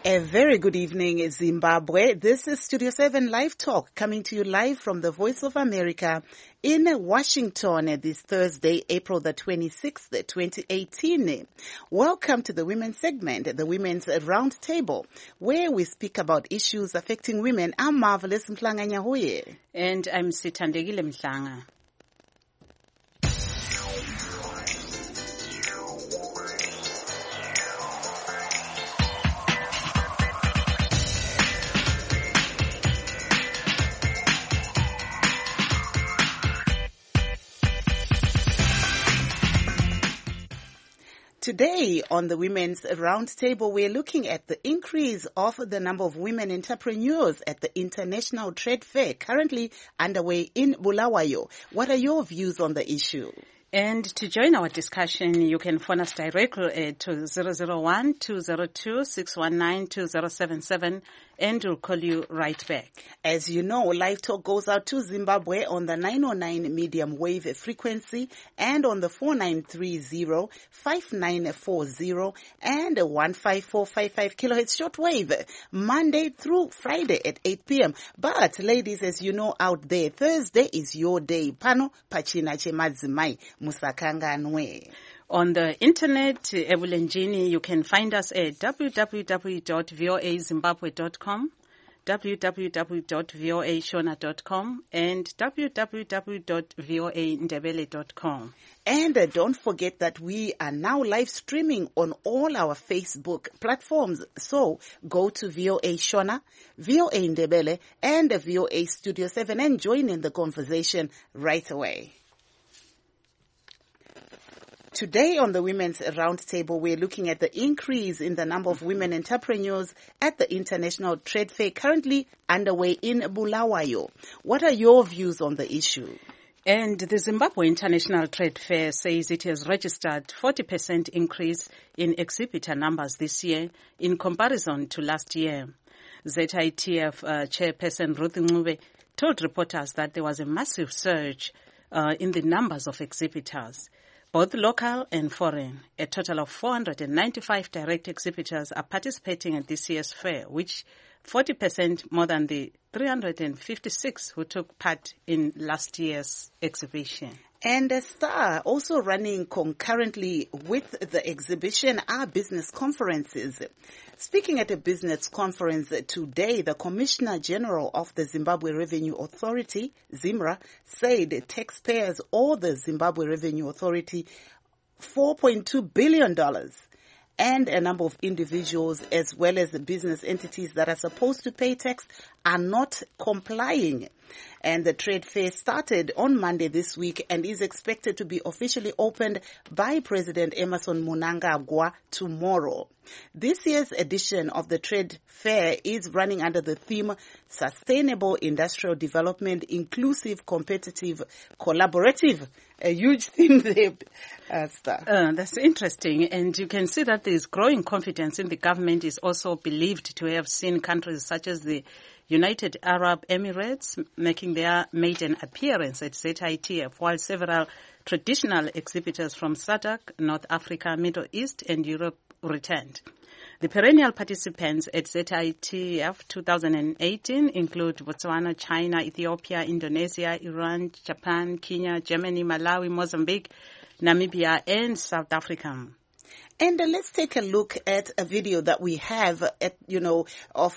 A very good evening, Zimbabwe. This is Studio 7 Live Talk, coming to you live from the Voice of America in Washington this Thursday, April the 26th, 2018. Welcome to the Women's Segment, the Women's Roundtable, where we speak about issues affecting women. I'm Marvelous Mhlanga Nyahoye. And I'm Sithandegile Mhlanga. Today on the Women's Roundtable, we're looking at the increase of the number of women entrepreneurs at the International Trade Fair currently underway in Bulawayo. What are your views on the issue? And to join our discussion, you can phone us directly to 001-202-619-2077 and we'll call you right back. As you know, Live Talk goes out to Zimbabwe on the 909 medium wave frequency and on the 4930, 5940 and 15455 kilohertz shortwave, Monday through Friday at 8 p.m. But ladies, as you know out there, Thursday is your day. Pano pachina che madzimai musakanga nwe. On the internet, Ebulenjini, you can find us at www.voazimbabwe.com, www.voashona.com, and www.voandebele.com. And don't forget that we are now live streaming on all our Facebook platforms. So go to VOA Shona, VOA Ndebele, and VOA Studio 7 and join in the conversation right away. Today on the Women's Roundtable, we're looking at the increase in the number of women entrepreneurs at the International Trade Fair currently underway in Bulawayo. What are your views on the issue? And the Zimbabwe International Trade Fair says it has registered 40% increase in exhibitor numbers this year in comparison to last year. ZITF chairperson Ruth Ncube told reporters that there was a massive surge in the numbers of exhibitors, both local and foreign. A total of 495 direct exhibitors are participating at this year's fair, which 40% more than the 356 who took part in last year's exhibition. And a star also running concurrently with the exhibition are business conferences. Speaking at a business conference today, the Commissioner General of the Zimbabwe Revenue Authority, ZIMRA, said taxpayers owe the Zimbabwe Revenue Authority $4.2 billion. And a number of individuals as well as the business entities that are supposed to pay tax are not complying. And the trade fair started on Monday this week and is expected to be officially opened by President Emmerson Mnangagwa tomorrow. This year's edition of the trade fair is running under the theme Sustainable Industrial Development, Inclusive, Competitive, Collaborative. A huge theme there, Star. That's interesting. And you can see that there is growing confidence in the government is also believed to have seen countries such as the United Arab Emirates making their maiden appearance at ZITF, while several traditional exhibitors from SADC, North Africa, Middle East, and Europe returned. The perennial participants at ZITF 2018 include Botswana, China, Ethiopia, Indonesia, Iran, Japan, Kenya, Germany, Malawi, Mozambique, Namibia, and South Africa. And let's take a look at a video that we have of people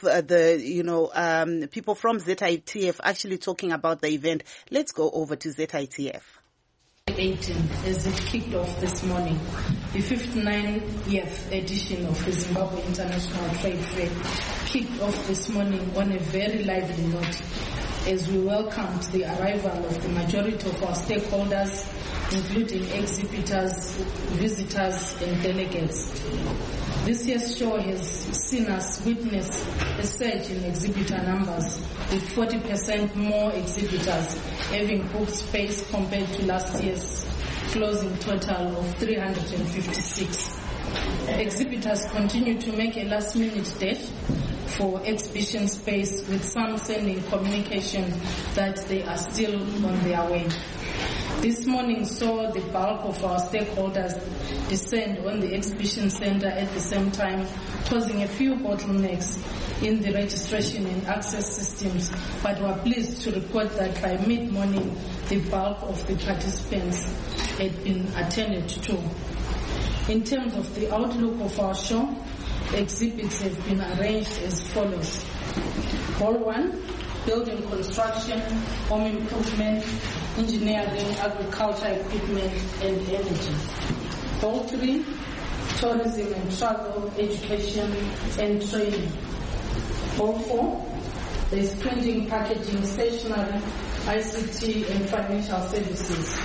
from ZITF actually talking about the event. Let's go over to ZITF. 18 as it kicked off this morning, the 59th edition of the Zimbabwe International Trade Fair kicked off this morning on a very lively note as we welcomed the arrival of the majority of our stakeholders, including exhibitors, visitors, and delegates. This year's show has seen us witness a surge in exhibitor numbers, with 40% more exhibitors having booked space compared to last year's closing total of 356. Exhibitors continue to make a last-minute dash for exhibition space, with some sending communication that they are still on their way. This morning saw the bulk of our stakeholders descend on the exhibition center at the same time, causing a few bottlenecks in the registration and access systems, but we're pleased to report that by mid-morning, the bulk of the participants had been attended to. In terms of the outlook of our show, exhibits have been arranged as follows. Hall 1, building construction, home improvement, engineering, agriculture equipment, and energy. Hall 3, tourism and travel, education and training. Hall 4, there's printing, packaging, stationery, ICT, and financial services.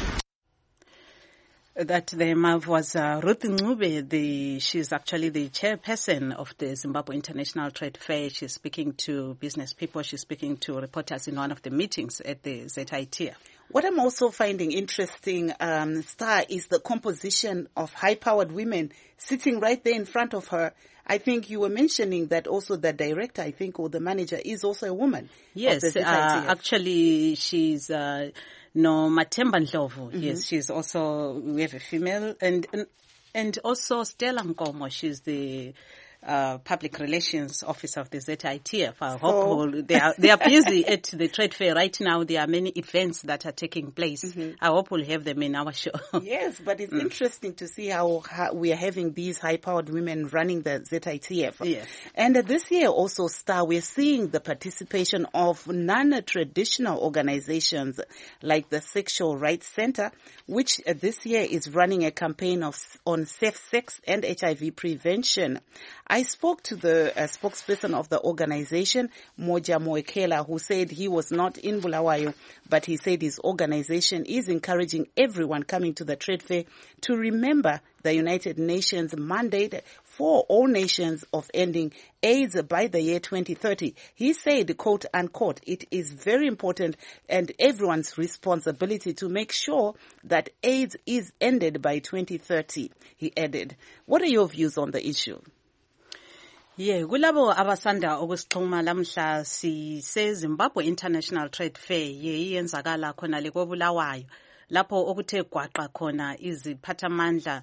That the MAV was Ruth Ncube. She's actually the chairperson of the Zimbabwe International Trade Fair. She's speaking to business people. She's speaking to reporters in one of the meetings at the ZITF. What I'm also finding interesting, Star, is the composition of high-powered women sitting right there in front of her. I think you were mentioning that also the director, I think, or the manager is also a woman. Yes, actually she's... No, Matemba Ndlovu. Mm-hmm. Yes, she's also, we have a female, and also Stella Nkomo. She's the public relations officer of the ZITF. I hope they are busy at the trade fair right now. There are many events that are taking place. Mm-hmm. I hope we'll have them in our show. Yes, but it's interesting to see how we are having these high-powered women running the ZITF. Yes. And this year also, Star, we're seeing the participation of non-traditional organizations like the Sexual Rights Center, which this year is running a campaign on safe sex and HIV prevention. I spoke to the spokesperson of the organization, Moja Moekela, who said he was not in Bulawayo, but he said his organization is encouraging everyone coming to the trade fair to remember the United Nations mandate for all nations of ending AIDS by the year 2030. He said, quote unquote, it is very important and everyone's responsibility to make sure that AIDS is ended by 2030, he added. What are your views on the issue? Yeah, kulabo abasanda ukusixhuma lamhla Zimbabwe International Trade Fair yeyenzakala khona le koBulawayo lapho okuthe gwaqa khona iziphathamandla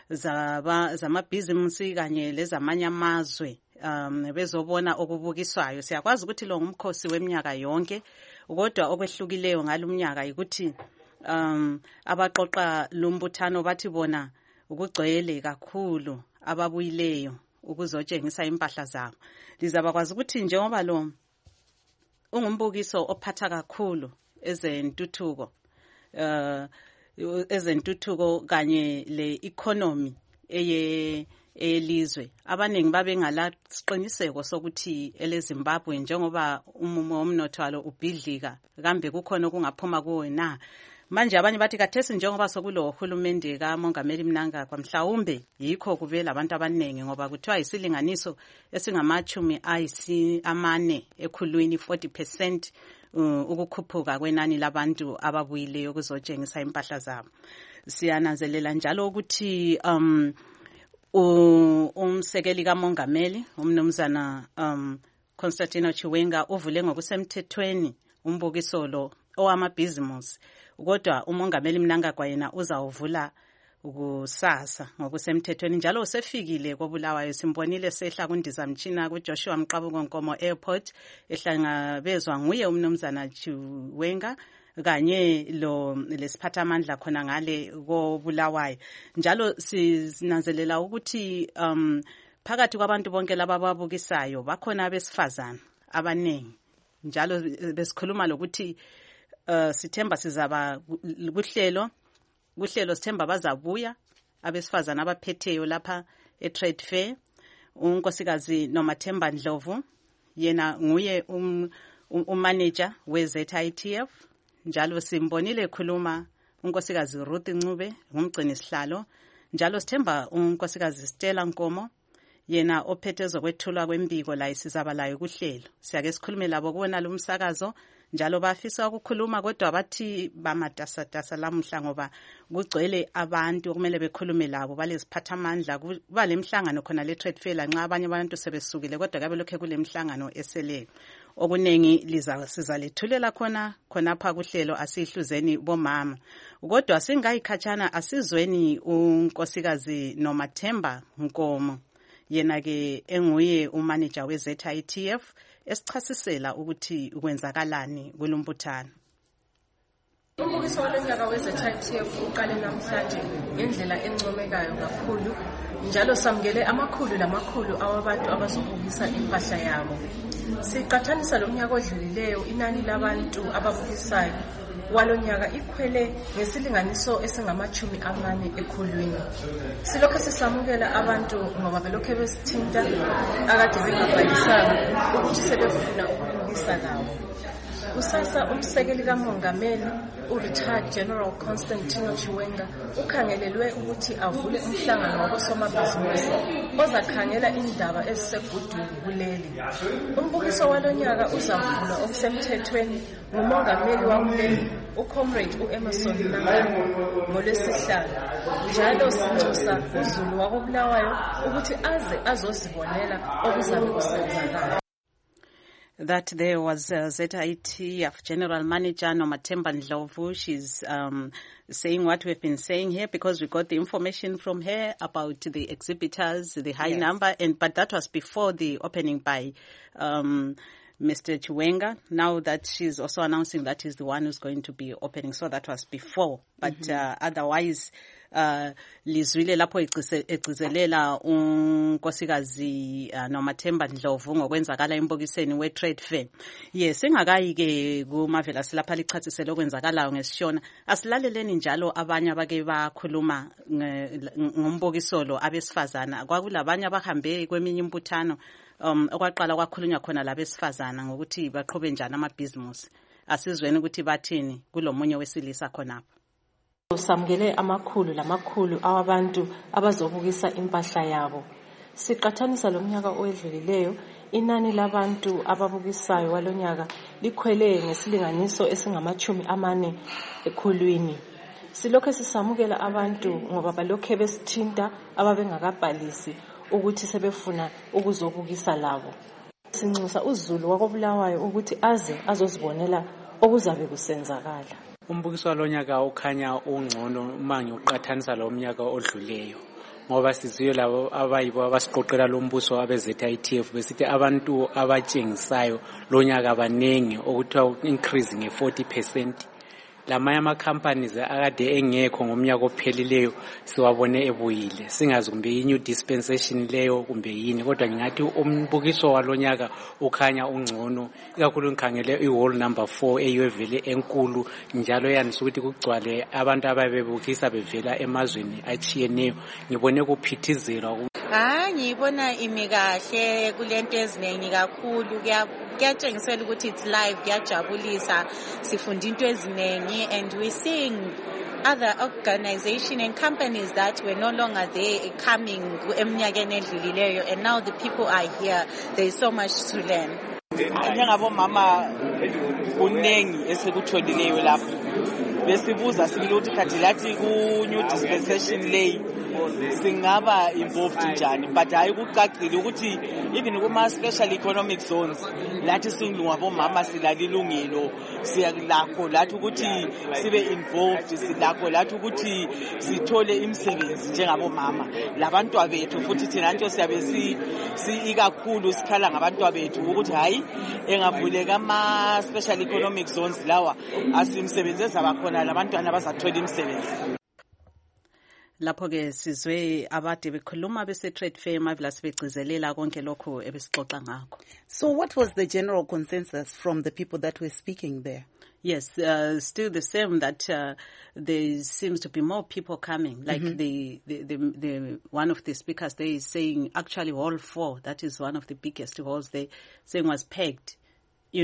zamabhizinisi kanye lezamanye amazwe bezobona okubukiswayo. Siyakwazi ukuthi lo ngumkhosi weminyaka yonke, kodwa okwehlukileyo ngalumnyaka ukuthi abaqoqa lumbuthano bathi bona ukugcwele kakhulu ababuyileyo ukuzotshengisa impahla zabo. Lizabakwazi ukuthi njengoba lo ungumbukiso ophatha kakhulu ezentuthuko kanye le economy elizwe, abaningi babe ngalasiqiniseko sokuthi eleZimbabwe njengoba umumo womnotho walo ubhidlika kambe kukhona okungaphuma kuwe na. Manje abanye bathi kathesi njengoba sokulo uhulumende kaMongameli Mnangagwa mhlawumbe yikho kube labantu abaningi ngoba kuthiwa isilinganiso esingama-40% ekhulwini 40% ukukhuphuka kwenani labantu ababuyileyo ukuzotshengisa impahla zabo. Siyananzelela njalo ukuthi umsekeli kaMongameli umnumzana Constantino Chiwenga uvule ngokusemthethweni umbukiso lo owamabhizimusi, kodwa uMongameli Mnangagwa yena uzawuvula kusasa ngokusemthethweni. Njalo usefikile koBulawayo, simbonile sehla kundizamtshina kuJoshua Mqabuko Nkomo Airport ehlangabezwa nguye umnumzana Chiwenga kanye lesiphathamandla khona ngale koBulawayo. Njalo sinanzelela ukuthi phakathi kwabantu bonke laba ababukisayo bakhona abesifazana abaningi. Njalo besikhuluma lokuthi sithemba sizaba kuhlelo sithemba bazabuya abesifazana abaphetheyo lapha e-trade fair. Unkosikazi Nomathemba Ndlovu yena nguye umanager we-ZITF. Njalo simbonile ekhuluma unkosikazi Ruth Ncube ngumgcini sihlalo. Njalo sithemba unkosikazi Stella Nkomo yena ophethe zokwethulwa kwembiko la isizaba layo kuhlelo. Siyake sikhulume labo kubona lo msakazo njalo bafisa ukukhuluma kodwa bathi bamatasatasa lamuhla ngoba kugcwele abantu kumele bekhulume labo baleziphathamandla kuba lemhlangano khona le trade fair nxa abanye abantu sebesukile kodwa kabe lokho kulemhlangano esele okunengi sizalethulela khonapha kuhlelo asihluzeni bomama kodwa singayikhatshana asizweni unkosikazi Nomathemba Nkomo yena ke enguye umanager we-ZITF esichasisela ukuthi kwenzakalani kulombuthano. Umbukiso walonyaka we-ZITF uqale namhlanje ngendlela encomekayo kakhulu njalo samukele amakhulu lamakhulu awabantu abazobukisa impahla yabo. Siqathanisa lo mnyaka odlulileyo inani labantu ababukisayo walonyaka ikhwele ngesilinganiso esingama-40 ekhulwini. Silokho sisamukela abantu ngoba belokho besithinta akade bengabhalisanga ukuthi sebefuna ukubukisa lawo. Kusasa umsekeli kamongameli u-retired General Constantino Chiwenga ukhangelelwe ukuthi avule umhlangano wabosomabhizinisi ozakhangela indaba ezisegudwini kuleli. Umbukiso walonyaka uzavulwa okusemthethweni ngumongameli wakuleli uComrade u-Emerson Mnangagwa ngoLwesihlanu. Njalo sinxusa uZulu wakobulawayo ukuthi aze azozibonela okuzabe kusenzakala. That there was ZITF General Manager Nomathemba Ndlovu. She's saying what we've been saying here because we got the information from her about the exhibitors, the high number, but that was before the opening by Mr. Chiwenga. Now that she's also announcing that he's the one who's going to be opening, so that was before. But otherwise, lizwile lapho egcizelela unkosikazi Nomathemba Ndlovu ngokwenzakala embokiseni we-trade fair. Yes, singakayi ke kumavela silapha lichatsisela okwenzakalayo ngesishona. Asilaleleni njalo abanye abake bakhuluma ngombokisolo abesifazana. Kwakulabanye abahambe kweminye imbuthano okwaqala kwakhulunywa khona labesifazana ngokuthi baqhube njani amabhizinisi. Asizweni ukuthi bathini kulomunye wesilisa khonapho. Samukele amakhulu lamakhulu awabantu abazobukisa impahla yabo. Siqathanisa lo mnyaka owedlulileyo inani labantu ababukisayo walonyaka likhwele ngesilinganiso esingama-40 ekhulwini. Silokho sisamukela abantu ngoba balokho besithinta ababengakabhalisi ukuthi sebefuna ukuzobukisa labo. Sinxusa uZulu wakobulawayo ukuthi aze azozibonela okuzabe kusenzakala. Umbukiso walonyaka ukhanya ungcono uma ngiuqathanisa lo mnyaka odluleyo ngoba siziyo labo abayibo abasiqoqela lo mbuso abe-ZITF besithi abantu abatshengisayo lonyaka abanengi okuthiwa increase nge-40%. Lamanye ama-companies akade engekho ngomnyaka ophelileyo siwabone ebuyile singazi kumbe i-new dispensation leyo kumbe yini kodwa ngingathi umbukiso walonyaka ukhanya ungcono ikakhulu ngikhangele i-hall number 4 eyivele enkulu njalo yanisa ukuthi kugcwale abantu ababebukisa bevela emazweni achiyeneyo ngibone kuphithizela. Ngibona imi kahle kulento eziningi kakhulu kuyatshengisela ukuthi it's live kuyajabulisa sifunda into eziningi and we're seeing other organizations and companies that were no longer there coming eminyakeni edlulileyo and now the people are here. There is so much to learn. Njengabomama kunengi esekutholikeyo lapho besibuza sibili ukuthi khathi lathi ku new dispensation lay singaba involved njani but hayi kucacile ukuthi even kuma special economic zones lathi singabomama silalilungelo siyalakho lathi ukuthi sibe involved silakho lathi ukuthi sithole imisebenzi njengabomama labantwa bethu futhi thina nto siyabe ikakhulu sikhala ngabantwa bethu ukuthi hayi engavuleka ama special economic zones lawa asimsebenzisa abakhona labantwana abazathola imisebenzi. Lapho ke sizwe abade bekhuluma bese trade fair mavela sibegcizelela konke lokho ebesixoxa ngakho. So what was the general consensus from the people that were speaking there? Yes, still the same that there seems to be more people coming. Like the one of the speakers there is saying actually hall 4, that is one of the biggest halls they saying was packed. You know,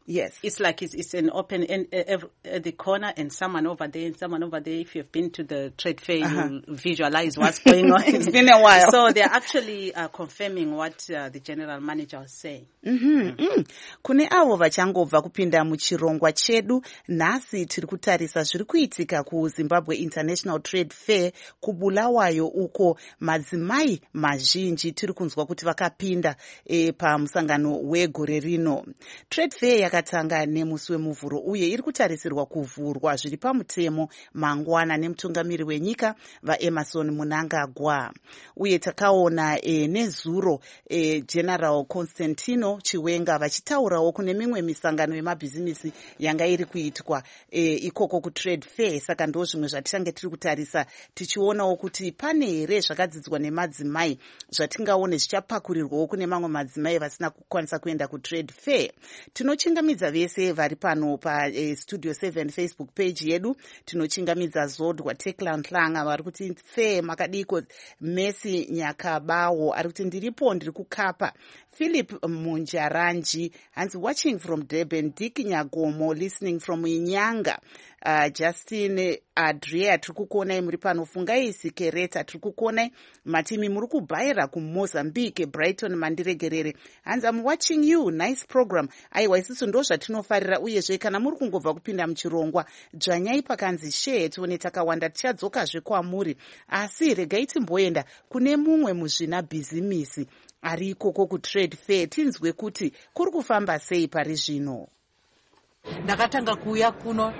Yes. It's like it's an open at the corner and someone over there and someone over there. If you've been to the trade fair, you'll visualize what's going on. It's been a while. So they're actually confirming what the general manager was saying. Kune avo vachangobva kupinda muchirongwa chedu, nhasi tiri kutarisa zviri kuitika kuZimbabwe International Trade Fair kuBulawayo, uko madzimai mazhinji tiri kunzwa kuti vakapinda pamusangano wegore rino. Trade Fair yakatanga nemusi wemuvhuro uye iri kutarisirwa kuvhurwa zviri pamutemo mangwana nemutungamiri wenyika vaEmerson Mnangagwa. Uye takaona nezuro General Constantino Chiwenga vachitaurawo kune mimwe misangano yemabhizimisi yanga iri kuitwa ikoko kuTrade Fair. Saka ndo zvimwe zvatichange tiri kutarisa tichionawo kuti pane here zvakadzidzwa nemadzimai zvatingaone zvichapakurirwawo kune mamwe madzimai vasina kukwanisa kuenda kuTrade Fair. Tinochingamidza vese vari pano paStudio 7 Facebook page yedu. Tinochingamidza Zodwa Tekla Nhlanga vari kuti fair makadiko. Messi Nyakabawo ari kuti ndiripo ndiri kukapa. Philip Munjaranji hanzi watching from Durban. Dick Nyagomo listening from Inyanga. Justin Adria tiri kukuonai muri pano. Fungai Sikereta tiri kukuonai. Matimi muri kubhaira kuMozambique. Brighton Mandiregerere hanzi I'm watching you, nice program. Aiwa isusu ndo zvatinofarira, uyezve kana muri kungobva kupinda muchirongwa dzvanyai pakanzi share tione takawanda tichadzokazve kwamuri. Asi regai timboenda kune mumwe muzvina bhizimisi ari ikoko kuTrade Fair tinzwe kuti kuri kufamba sei pari zvino. Ndakatanga kuuya kuno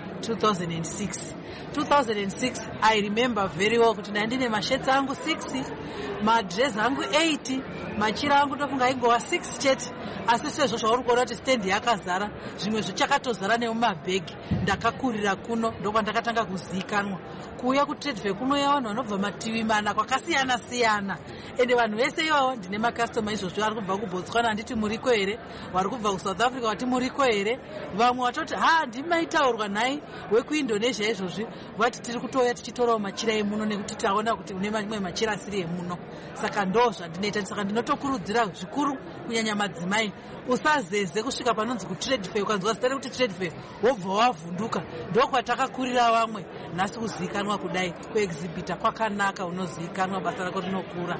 2006 I remember very well kuti ndine mashirts angu 6, madress angu 8, machira angu tofunga ingova 6 chete. Asi sezvo zvauri kuona kuti stand yakazara, zvimwe zvichakatozara nemumabhegi. Ndakakurira kuno ndokwandakatanga kuzivikanwa. Kuuya kuTrade Fair kunouya vanhu vanobva mativi mana kwakasiyana siyana, ende vanhu vese ivavo ndine makastoma izvozvo vari kubva kuBotswana handiti muriko here, vari kubva kuSouth Africa vati muriko here, vamwe vatoti ndimaitaurwa nhai wekuIndonesia izvozvi vati tiri kutouya tichitorawo machira emuno nekuti taona kuti une mamwe machira asiri emuno. Saka ndo zvandinoita. Saka ndinotokurudzira zvikuru kunyanya madzimai, usazeze kusvika panonzi kuTrade Fair ukanzwa zita rekuti Trade Fair wobva wavhunduka. Ndokwatakakurira vamwe. Nhasi kuzivikanwa kudai kuexhibita kwakanaka, unozivikanwa basa rako rinokura.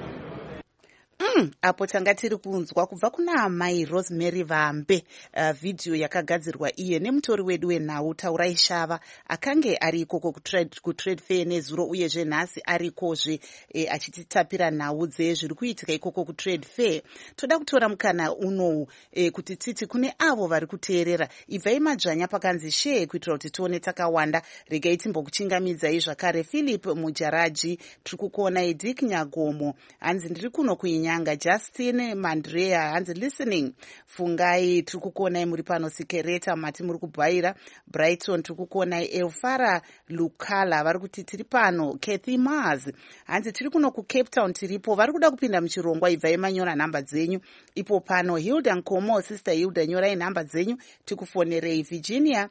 Apo tanga tiri kunzwa kubva kuna amai Rosemary Vambe video yakagadzirwa iye nemutori wedu wenhau Taurai Shava akange ari ikoko kuTrade Fair nezuro, uyezve nhasi arikozve achititapira nhau dzezviri kuitika ikoko kuTrade Fair. Toda kutora mukana unowu kuti titi kune avo vari kuteerera, ibvai madzvanya pakanzi share kuitira kuti tione takawanda. Regai timbokuchingamidzai zvakare. Philip Mujaraji tiri kukuonai. Dick Nyagomo hanzi ndiri kuno kuinyanga. Justin Mandrea hanzi listening. Fungai tiri kukuonai muri pano. Sikereta mati muri kubhaira. Brighton tiri kukuonai. Elfara Lukala vari kuti tiri pano. Kathy Mars hanzi tiri kuno kuCape Town tiripo, vari kuda kupinda muchirongwa, ibvai manyora nhamba dzenyu ipo pano. Hilda Nkomo, sister Hilda, nyorai nhamba dzenyu tikufonerei. Virginia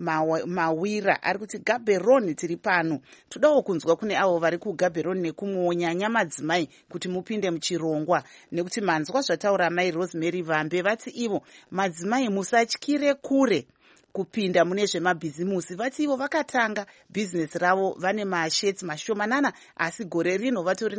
Mawira ari kuti Gaborone tiri pano. Todawo kunzwa kune avo vari kuGaborone nekumwonyanya madzimai kuti mupinde muchirongwa, nekuti manzwa zvataura mai Rosemary Vambe vati ivo madzimai musatyire kure kupinda mune zvemabhizimusi. Vati ivo vakatanga bhizinesi ravo vane masheti mashomanana, asi gore rino vatori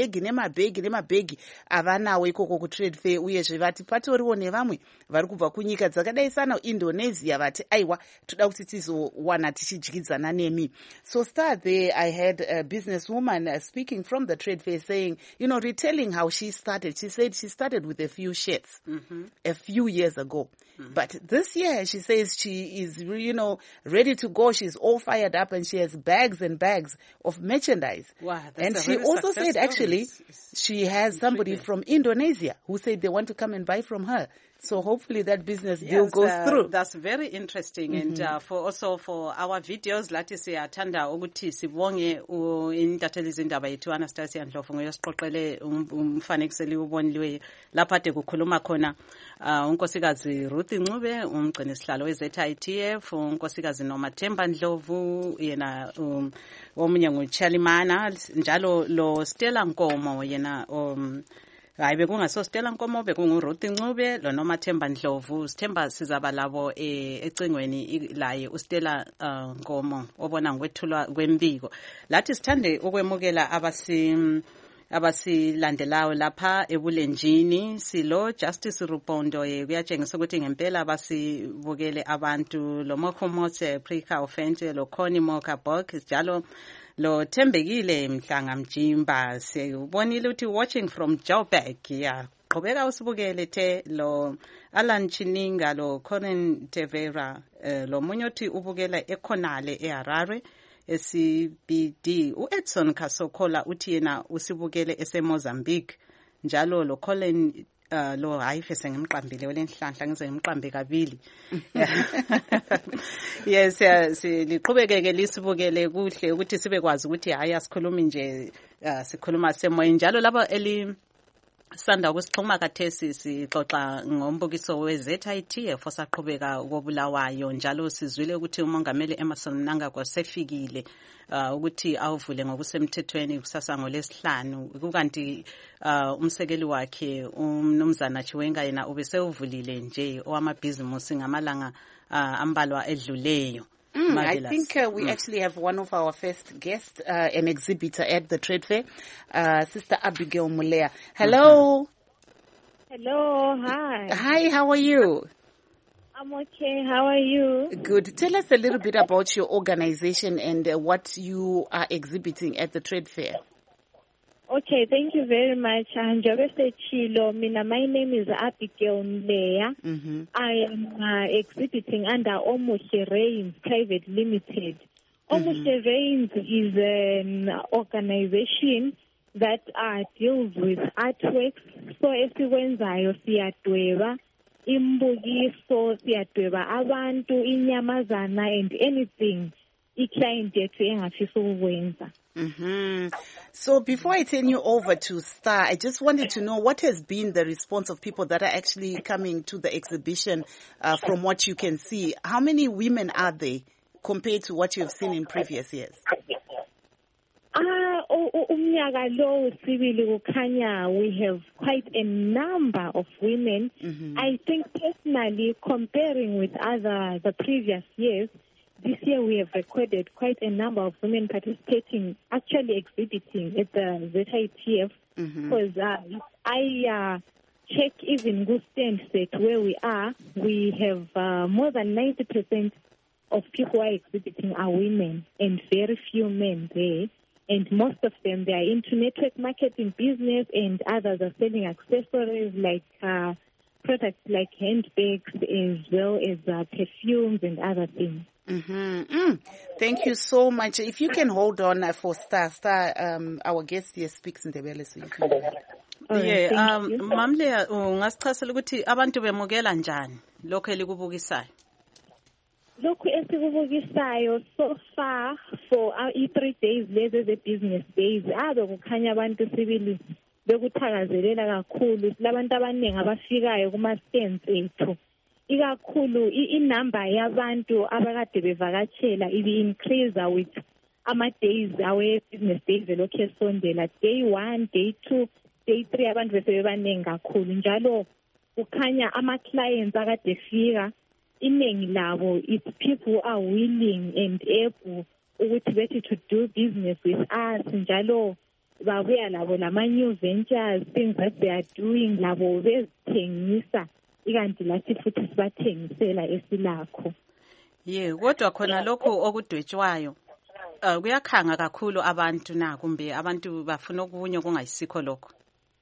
nemabhegi avanawo ikoko kuTrade Fair. Uyezve vati patoriwo nevamwe vari kubva kunyika dzakadai sana Indonesia vati aiwa toda kuti tizowana tichidyidzana nemi. So start there I had a businesswoman speaking from the Trade Fair saying, retelling how she started. She said she started with a few shirts a few years ago. But this year she says she is, ready to go. She's all fired up and she has bags and bags of merchandise. Wow, and she also said actually she has somebody from Indonesia who said they want to come and buy from her. So hopefully that business deal goes through. That's very interesting. And for our videos, lati siyathanda ukuthi sibonge intatheli zindaba yethu Anastasia Ndlovu ngoyosiqoqele umfanekiseli ubonliwe lapha ade kukhuluma khona unkosikazi Ruth Ncube, umgcini sihlalo weZITF, unkosikazi Nomathemba Ndlovu, yena omunye nguChalimana, njalo lo Stella Nkomo, yena hayi bekungaso Stella Nkomo bekunguRuth Ncube lo noMathemba Ndlovu. Sithemba sizaba labo ecingweni laye uStella Nkomo obona ngokwethulwa kwembiko. Lathi sithande ukwemukela abasilandelayo lapha ebulenjini. Silo Justice Rupondo kuyatshengisa ukuthi ngempela basibukele abantu lo Mokhomotse Prika Ofente lo Connie Mokabok njalo lo Thembekile Mhlanga Mjimba. Sibonile ukuthi watching from Joburg qhubeka usibukele the lo Alan Chininga lo Corin Tevera lo munyothi ubukela ekhonale eHarare SBD. Edson Kasokola uthi yena usibukele eseMozambique njalo lo Colin lo hayi fese ngimqambile olenhlanhla ngize ngimqambe kabili. Yes liqhubekeke lisibukele kuhle ukuthi sibekwazi ukuthi hayi asikhulumi nje sikhuluma semoyeni njalo labo sanda ukusixhuma kathesi sixoxa ngombukiso weZITF osaqhubeka kobulawayo njalo sizwile ukuthi umongameli Emmerson Mnangagwa sefikile ukuthi awuvule ngokusemthethweni kusasa ngolesihlanu kukanti umsekeli wakhe umnumzana Chiwenga yena ubesewuvulile nje owamabhizimusi ngamalanga ambalwa edluleyo. I think we actually have one of our first guests, an exhibitor at the trade fair, Sister Abigail Mulea. Hello. Hello, hi. Hi, how are you? I'm okay, how are you? Good. Tell us a little bit about your organization and what you are exhibiting at the trade fair. Okay, thank you very much. My name is Abigail Mulea. I am exhibiting under Omushe Reigns Private Limited. Omushe Reigns is an organization that deals with artworks. So esiwenzayo siyadweba imbukiso, siyadweba abantu, inyamazana and anything i-client yethu engafisa ukwenza. So before I turn you over to Star, I just wanted to know what has been the response of people that are actually coming to the exhibition from what you can see. How many women are there compared to what you have seen in previous years? Umnyaka lo sibili kukhanya we have quite a number of women. I think personally comparing with the previous years, this year we have recorded quite a number of women participating, actually exhibiting at the ZITF. Because I check even good stand set where we are, we have more than 90% of people who are exhibiting are women and very few men there. And most of them, they are into network marketing business and others are selling accessories like products like handbags as well as perfumes and other things. Thank you so much. If you can hold on for Star, our guest here speaks in Ndebele, so you can do that. Mamle ungasichasela ukuthi abantu bemukela njani lokho elikubukisayo? Lokhu esikubukisayo so far for i3 days lezi ze-business days kukhanya abantu sibili bekuthakazelela kakhulu silabantu abaningi abafikayo kuma-stands ethu ikakhulu inumber yabantu abakade bevakatshela ibi-increase with ama-days awe-business days elokhu esondela day 1, day 2, day 3 abantu besebebaningi kakhulu njalo kukhanya ama-clients akade fika iningi labo it's people who are willing and able ukuthi bethi to do business with us njalo babuya labo lama-new ventures, things that they are doing labo bezithengisa ikanti lathi futhi sibathengisela esilakho. Kodwa khona lokho okudwetshwayo kuyakhanga kakhulu abantu na kumbe abantu bafuna okunye kungayisikho lokho?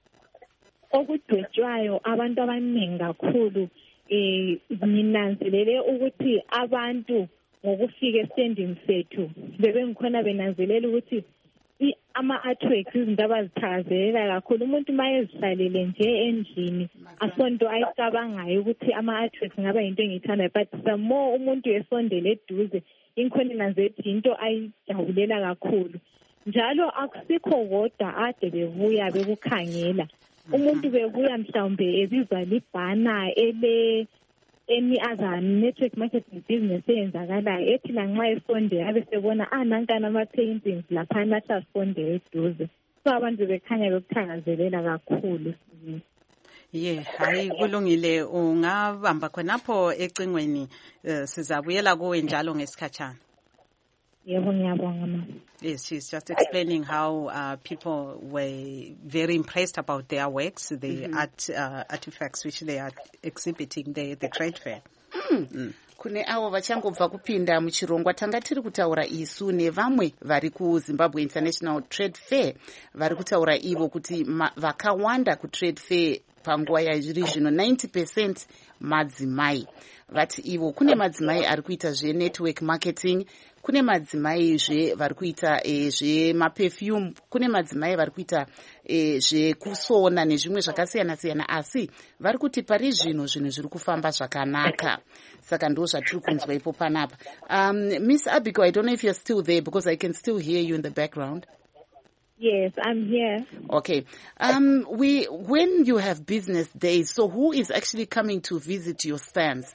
Okudwetshwayo abantu abaningi kakhulu nginanzelele ukuthi abantu ngokufika estanding sethu bebengikhona benanzelela ukuthi ama-artworks izinto abazithakazelela kakhulu umuntu uma ezihlalele nje endlini asonto ayicabangayo ukuthi ama-artworks ngaba yinto engiyithandayo but the more umuntu esondele eduze inkhona nanzethi into ayijabulela kakhulu njalo akusikho kodwa ade bebuya bekukhangela umuntu bebuya mhlawumbe ebizwa libhana any other network marketing business eyenzakalayo ethi lanxa esonde abe sebona nankana ama-paintings laphana asasonde eduze so abantu bekhanya bekuthakazelela kakhulu. Hayi kulungile, ungabamba khonapho ecingweni, sizabuyela kuwe njalo ngesikhatshana. Yebo ngiyabonga mama. Yes, she's just explaining how people were very impressed about their works, the artifacts which they are exhibiting there at the trade fair. Kune avo vachangobva kupinda muchirongwa tanga tiri kutaura isu nevamwe vari kuZimbabwe International Trade Fair vari kutaura ivo kuti vakawanda kutrade fair panguva yazviri zvino 90% madzimai. Vati ivo kune madzimai ari kuita network marketing, kune madzimai vari kuita maperfume, kune madzimai vari kuita kusona nezvimwe zvakasiyana siyana, asi vari kuti pari zvino zvinhu zviri kufamba zvakanaka. Saka ndo zvatiri kunzwa ipo panapa. Miss Abigail, I don't know if you're still there because I can still hear you in the background. Yes, I'm here. Okay. When you have business days, so who is actually coming to visit your stands?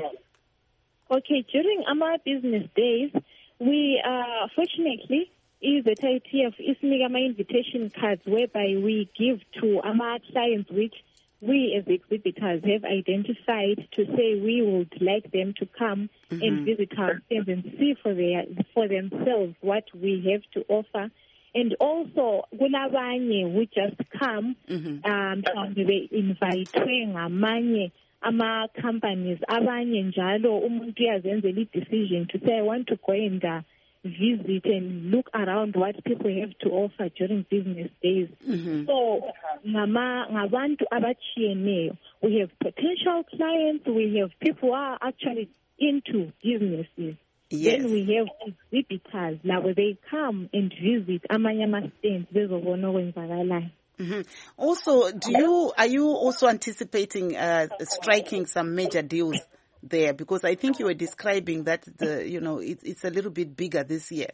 Okay, during our business days, we fortunately ZITF isinika invitation cards whereby we give to our clients which we as exhibitors have identified to say we would like them to come and visit our stands and see for themselves what we have to offer. And also, kulabanye who just come and they invitwe ngamanye ama-companies, abanye njalo umuntu uyazenzela decision to say I want to go and visit and look around what people have to offer during business days. So, ngabantu abachiyeneyo. We have potential clients, we have people who are actually into businesses. Yes. Then we have exhibitors, now they come and visit amanye ama-stands bezobona okwenzakalayo. Also, are you also anticipating striking some major deals there? Because I think you were describing that it's a little bit bigger this year.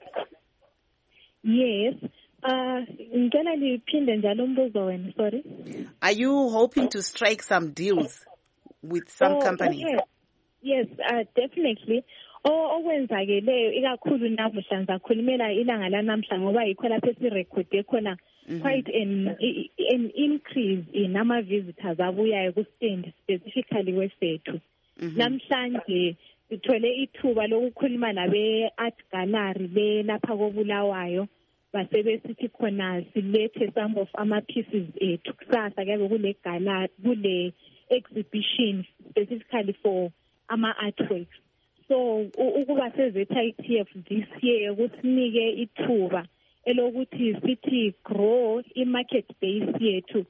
Yes. Ngicela liphinde njalo umbuzo wena, sorry. Are you hoping to strike some deals with some companies? Okay. Yes, definitely. Okwenzakeleyo ikakhulu namuhla ngizakhulumela ilanga lanamhla ngoba yikho lapho esirekhode khona quite an increase in ama-visitors abuyayo ku-stand specifically wefethu. Namhlanje sithole ithuba lokukhuluma nabe-art gallery lapha koBulawayo basebesithi khona silethe some of ama-pieces ethu kusasa kuyabe kule exhibition specifically for ama-artworks. So ukuba seZITF this year kusinike ithuba elokuthi sithi grow i-market base yethu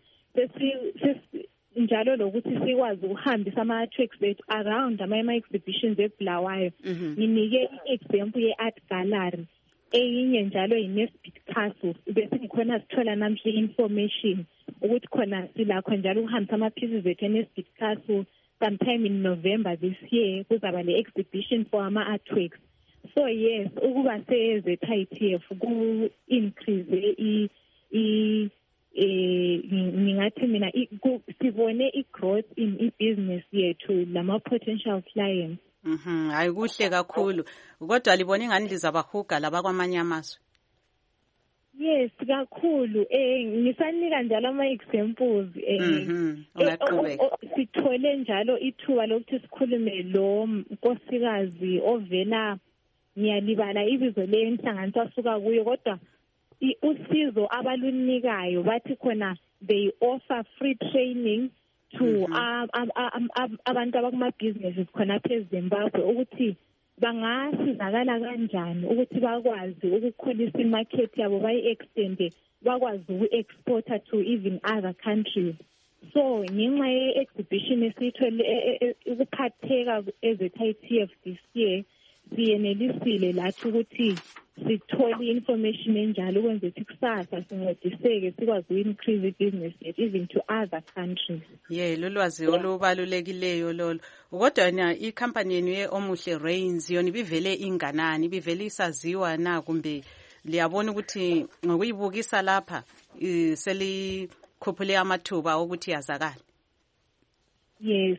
njalo lokuthi sikwazi ukuhambisa ama-artworks ethu around ama-exhibitions eBulawayo. Nginike i-example ye-art gallery, eyinye njalo yi-Nesbit Castle. Bese ngikhona sithola namhla information ukuthi khona silakho njalo ukuhambisa ama-pieces ethu e-Nesbit Castle. Sometime in November this year, kuzaba le exhibition for ama-artworks. So yes, ukuba se-ZITF ku-increase ngingathi mina sibone i-growth in i-business yethu lama-potential clients. Hayi kuhle kakhulu. Kodwa libona ingani lizabahuga labakwamanye amazwe? Yes, kakhulu. Ngisanika njalo ama-examples. Sithole njalo ithuba lokuthi sikhulume lo nkosikazi ovela, ngiyalibala ibizo lenhlanganiso asuka kuyo, kodwa usizo abalunikayo bathi khona they offer free training to abantu abakuma-businesses khona phe Zimbabwe ukuthi bangasizakala kanjani ukuthi bakwazi ukukhulisa imarket yabo bayi-extende bakwazi uku-exporta to even other countries. So ngenxa ye-exhibition esiyithole ukuphatheka eZITF this year siyenelisile lathi ukuthi sithole information enjalo ukwenza ukuthi kusasa sincediseke sikwazi uku-increase i-business yethu even to other countries. Lolwazi olubalulekileyo lolo. Kodwa i-company yenu ye-Omuhle Rains yona ibivele inganani, ibivele isaziwa na kumbe liyabona ukuthi ngokuyibukisa lapha selikhuphule amathuba ukuthi yazakala? Yes,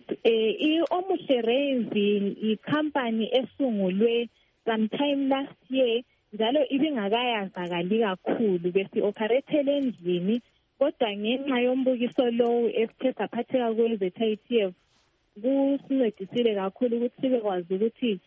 i-Omuhle Rains i-company esungulwe sometime last year njalo ibingakayazakali kakhulu besi-operethele endlini kodwa ngenxa yombukiso lowu esithe saphatheka kwe-ZITF kusincedisile kakhulu ukuthi sibekwazi ukuthi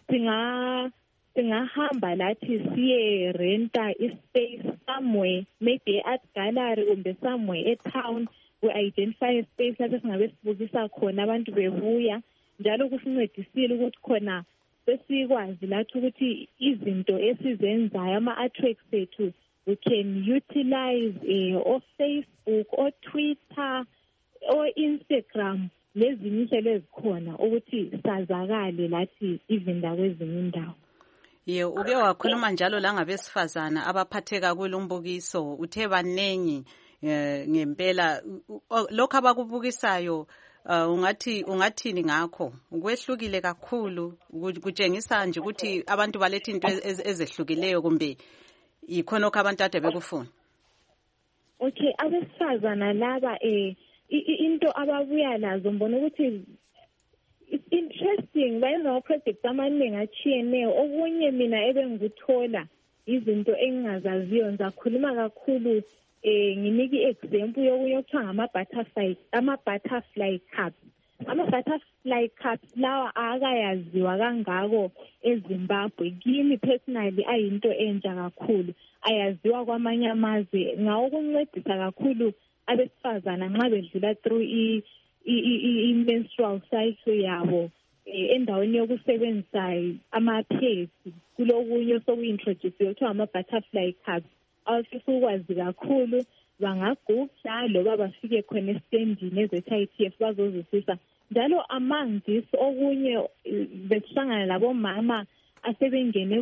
singahamba lathi siye renta ispace somewhere, maybe at gallery kumbe somewhere e-town, we-identify space lapho singabe sibukisa khona abantu bebuya. Njalo kusincedisile ukuthi khona sesikwazi lathi ukuthi izinto esizenzayo ama-artworks ethu we can utilize o-Facebook, o-Twitter, o-Instagram lezinye indlela ezikhona ukuthi sazakale lathi even kwezinye indawo. Uke wakhuluma njalo la ngabesifazana abaphatheka kulombukiso uthe banengi ngempela lokho abakubukisayo ungathini ngakho ukwehlukile kakhulu kutshengisa nje ukuthi abantu baletha into ezehlukileyo kumbe ikhonokho abantu ade bekufuna. Okay, abesifazana laba into ababuya nazo mbona ukuthi it's interesting bayenza projects amaningi achiyeneyo. Okunye mina ebengikuthola izinto engingazaziyo ngizakhuluma kakhulu nginiki example yokunye okuthiwa ama-butterfly cups. Ama-butterfly cups lawa akayaziwa kangako eZimbabwe. Kimi personally ayinto entsha kakhulu, ayaziwa kwamanye amazwe. Ngawokuncedisa kakhulu abesifazana nxa bedlula through i-menstrual cycle yabo endaweni yokusebenzisa ama-pads kulokunye soku-introduce kuthiwa ama-butterfly cups. Abafisa ukwazi kakhulu bangagugla loba bafike khona esitendini eze-ZITF bazozwisisa. Njalo among this okunye besihlangana labomama asebengene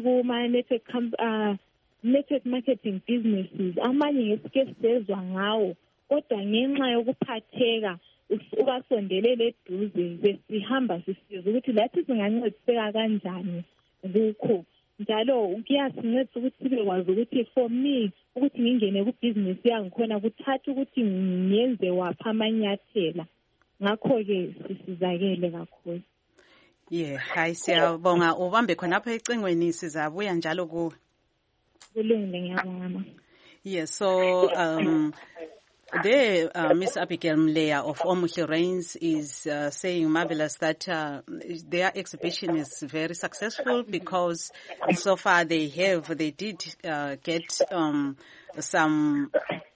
kuma-network marketing businesses. Amanye ngesike sisezwa ngawo kodwa ngenxa yokuphatheka ubasondelele eduze besihamba sisiza ukuthi lathi singancediseka kanjani kukho. Njalo kuyasincedisa ukuthi sibekwazi ukuthi for me ukuthi ngingene kubhizinisi yangikhona kuthatha ukuthi ngiyenze wapha amanyathela. Ngakho-ke sisizakele kakhulu. Hayi siyabonga ubambe khonapha ecingweni sizabuya njalo kuwe. Kulungile ngiyabonga. So there, Miss Abigail Mleya of Omuhle Reigns is saying marvelous that their exhibition is very successful because so far they did get some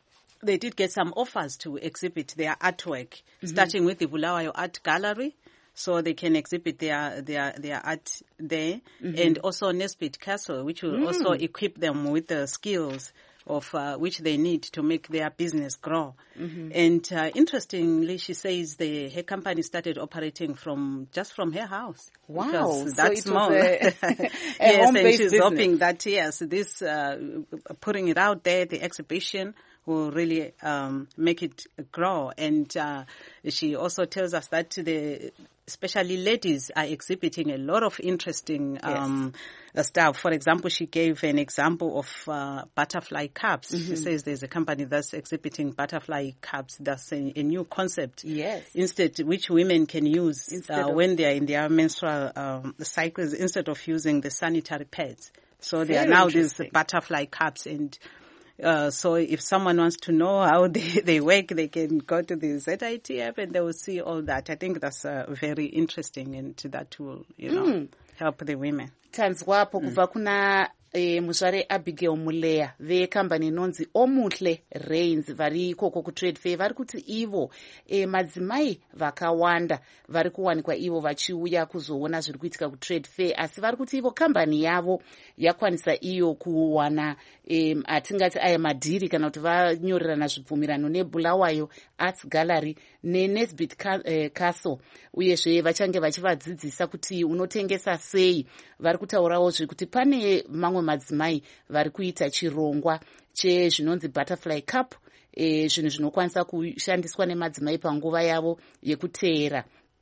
offers to exhibit their artwork, starting with the Bulawayo Art Gallery, so they can exhibit their art there, and also Nesbitt Castle, which will also equip them with the skills of which they need to make their business grow. And interestingly, she says her company started operating from her house. Wow, that's so small. Yes, and she's hoping that this putting it out there, the exhibition will really make it grow. And she also tells us that especially ladies are exhibiting a lot of interesting stuff. For example, she gave an example of butterfly cups. She says there's a company that's exhibiting butterfly cups. That's a new concept. Yes. Which women can use when they are in their menstrual cycles instead of using the sanitary pads. So there are now these butterfly cups, and so if someone wants to know how they work, they can go to the ZITF and they will see all that. I think that's very interesting, and that will, help the women. Tanzwapo kuva kuna muzvare Abigail Muleya vekambani inonzi Omuhle Reigns vari ikoko kutrade fair vari kuti ivo madzimai vakawanda vari kuwanikwa ivo vachiuya kuzoona zviri kuitika kutrade fair, asi vari kuti ivo kambani yavo yakwanisa iyo kuwana atingati aya madhiri kana kuti vanyorerana zvibvumirano neBulawayo Arts Gallery neNesbitt Castle, uyezve vachange vachivadzidzisa kuti unotengesa sei. Vari kutaurawo zvekuti pane mamwe madzimai vari kuita chirongwa chezvinonzi butterfly cup, zvinhu zvinokwanisa kushandiswa nemadzimai panguva yavo yekuteera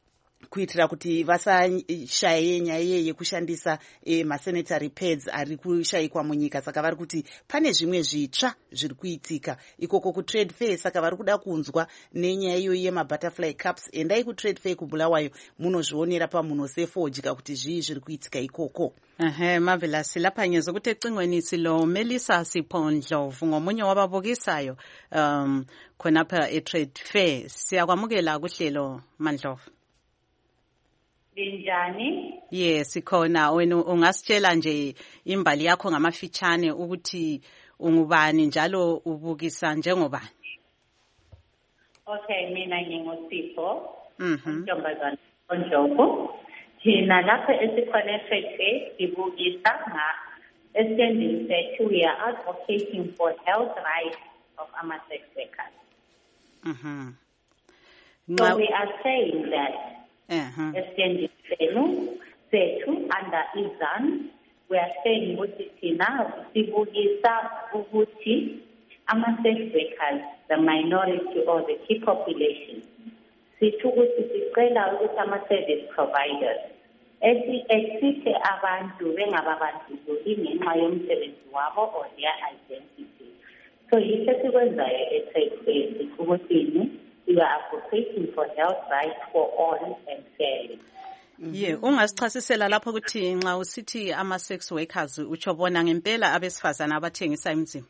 kuitira kuti vasashaye nyaya yekushandisa masanitary pads ari kushayikwa munyika. Saka vari kuti pane zvimwe zvitsva zviri kuitika ikoko kutrade fair. Saka vari kuda kunzwa nenyaya iyo yemabutterfly cups. Endai kutrade fair kuBulawayo munozvionera pamunhu sefodya kuti zvii zviri kuitika ikoko. Marvelous. Lapha ngezokuthi ecingweni silo Melissa Sipho Ndlovu ngomunye wababukisayo khonapha e-trade fair. Siyakwamukela kuhlelo Mandlovu. Linjani? Yes, sikhona. Wena ungasitshela nje imbali yakho ngamafitshane ukuthi ungubani njalo ubukisa njengobani? Okay, mina ngingusipho. Ntombazana Ndlovu. Thina lapha esikhona e-trade fair sibukisa esending sethu, we are advocating for health rights of our sex workers. So we are saying that esending sethu under izan, we are saying ukuthi thina sibukisa ukuthi ama-sex workers, the minority or the key population, sithu ukuthi sicela ukuthi ama-service providers exithe abantu bengababandlululi ngenxa yomsebenzi wabo or their identity. So yiso esikwenzayo e-trade fair ukuthi we are advocating for health rights for all and fairly. Ungasichasisela lapho ukuthi nxa usithi ama-sex workers utsho bona ngempela abesifazana abathengisa imizimba?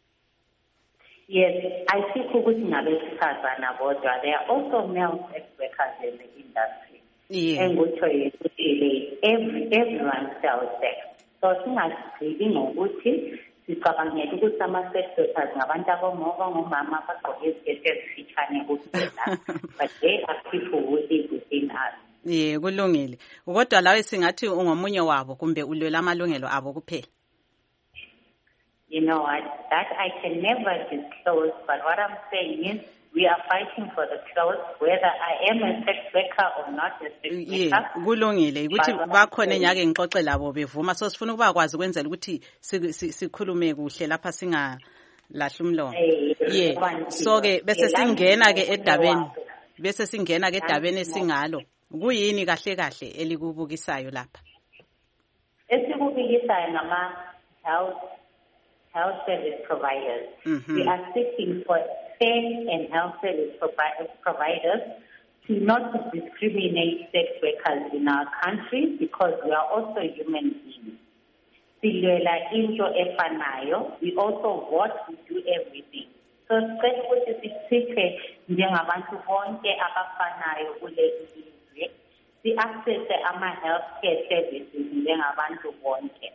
Yes, I think ukuthi ngabesifazana bodwa. There are also male sex workers in the industry. Engutsho ukuthi everyone sells sex. So singasigqibi ngokuthi sicabangela ukuthi ama-sex workers ngabantu abangomama abagqoke iziketi ezifitshane kuphela. But they are people who live within us. Kulungile. Kodwa lawe singathi ungomunye wabo kumbe ulwela amalungelo abo kuphela? You know what? That I can never disclose, but what I'm saying is we are fighting for the clothes, whether I am a sex worker or not a sex worker. Kulungile ukuthi bakhona enyake ngixoxe labo bevuma, so sifuna ukuba kwazi ukwenzela ukuthi sikhulume kuhle lapha singalahla umlomo. So ke bese singena ke edabeni singalo. Kuyini kahle kahle elikubukisayo lapha? Esikubukisayo ngama health service providers. We are seeking for fair and health service providers to not discriminate sex workers in our country because we are also human beings. Silwela into efanayo. We also vote, we do everything. So sicela ukuthi sithipe njengabantu bonke abafanayo kule izwe. Si-access ama-healthcare services njengabantu bonke.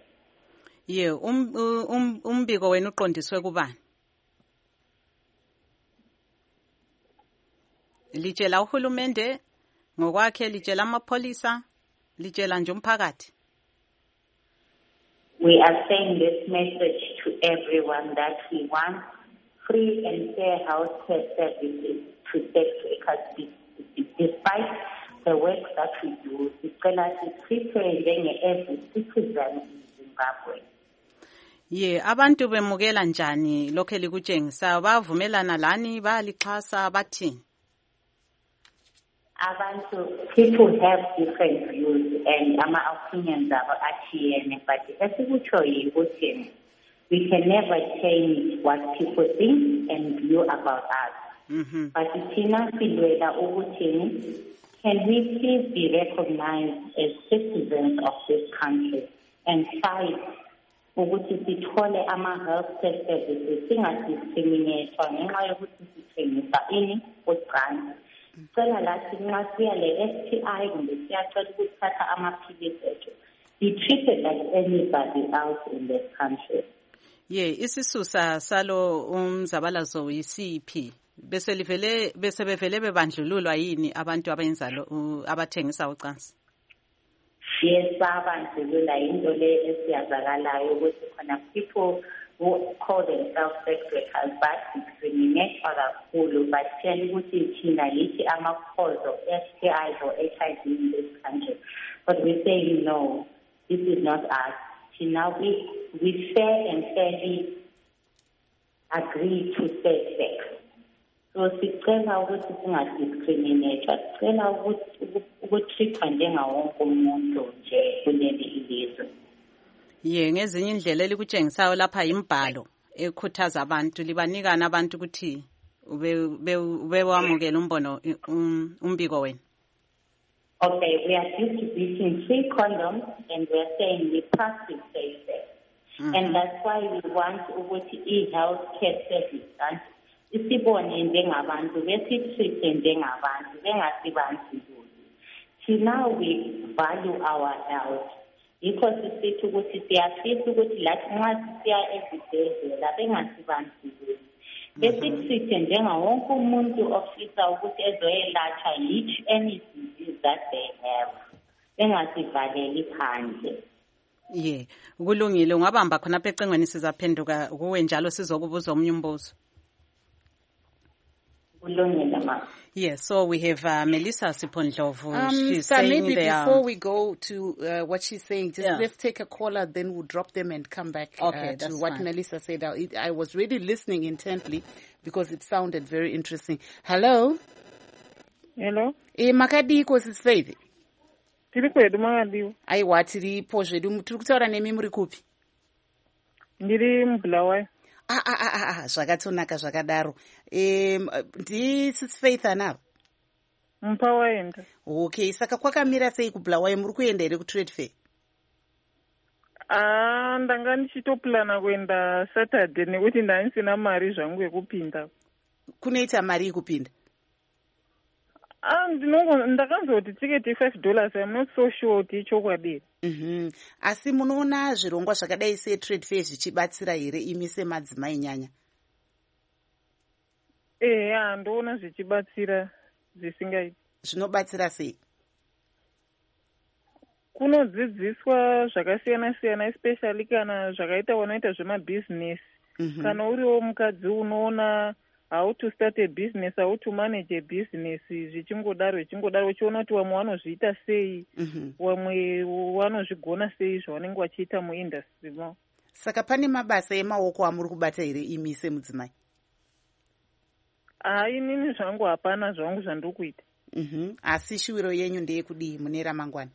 Umbiko wena uqondiswe kubani? Litshela uhulumende ngokwakhe, litshela amapholisa, litshela nje umphakathi? We are saying this message to everyone that we want free and fair healthcare services to sex workers despite the work that we do. Sicela sithipe njenge-every citizen in Zimbabwe. Abantu bemukela njani lokho elikutshengisa? Bavumelana lani, bayalixhasa, bathini? People have different views and ama-opinions are achiyene, but esikutshoyo ukuthi we can never change what people think and view about us. But thina silwela ukuthi can we please be recognized as citizens of this country and fight ukuthi sithole ama-healthcare services singadiscriminatwa ngenxa yokuthi sithengisa ini ucansi. Sicela lathi nxa siya le-STI kumbe siyacela ukuthatha amaphilisi ethu, be treated like anybody else in this country. Isisusa salo umzabalazo yisiphi? Bese bevele bebandlululwa yini abantu abenza abathengisa ucansi? Yes, babandlulula into le esiyazakalayo ukuthi khona people who call themselves sex workers but discriminate kakhulu, but tell ukuthi thina yithi ama-cause of STIs or HIV in this country. But we say no, this is not us. Now we fair and fairly agree to safe sex. So sicela ukuthi singadiscriminate, sicela ukutreatwa njengawonke umuntu nje kuleli ilizwe. Ngezinye indlela elikutshengisayo lapha imbhalo ekhuthaza abantu libanikana abantu ukuthi ubewamukela umbono umbiko wenu. Okay, we are distributing free condoms and we are saying we practice safe sex. And that's why we want ukuthi i-health care service isibone njengabantu besitreat njengabantu bengasibandlululi. Now we value our health. Because sisithi ukuthi siyafisa ukuthi lathi nxa siya ezibhedlela bengasibandlululi. Besitreat njengawonke umuntu ofisa ukuthi ezoyelatshwa each any disease that they have. Bengasivaleli phandle. Kulungile ungabamba khona apha ecengweni sizaphenduka kuwe njalo sizokubuza omunye umbuzo. Kulungile ma. Yes, so we have Melissa Sipondlovu. She's so saying maybe before we go to what she's saying, just let's take a caller, then we'll drop them and come back to what fine. Melissa said. I was really listening intently because it sounded very interesting. Hello? Hello? Makadiko sisifethi? Tiri kwedu makadiwo. Aiwa tiripo zvedu tiri kutaura nemi muri kupi? Ndiri muBulawayo. Zvakatonaka zvakadaro. Ndisisi Faith anavo? Mupawaenda. Okay, saka kwakamira sei kuBulawayo, muri kuenda here kutrade fair? Ndanga ndichitoplana kuenda Saturday nekuti ndaisina mari zvangu yekupinda. Kunoita mari yekupinda? Ndakanzoti tiketi $5. I'm not so sure kuti ichokwadi. Asi munoona zvirongwa zvakadai setrade fair zvichibatsira here imi semadzimai nyanya? Ndoona zvichibatsira zvisingaiti. Zvinobatsira sei? Kunodzidziswa zvakasiyana-siyana, especially kana zvakaita wanoita zvemabhizinesi. Kana uriwo mukadzi unoona how to start a business, how to manage a business, zvichingodaro uchiona kuti vamwe vanozviita sei, vamwe vanozvigona sei zvavanenge vachiita muindustry mavo. Saka pane mabasa emaoko amuri kubata here imi semudzimai? Inini zvangu hapana zvangu zvandiri kuita. Asi shuviro yenyu ndeyekudii mune ramangwana?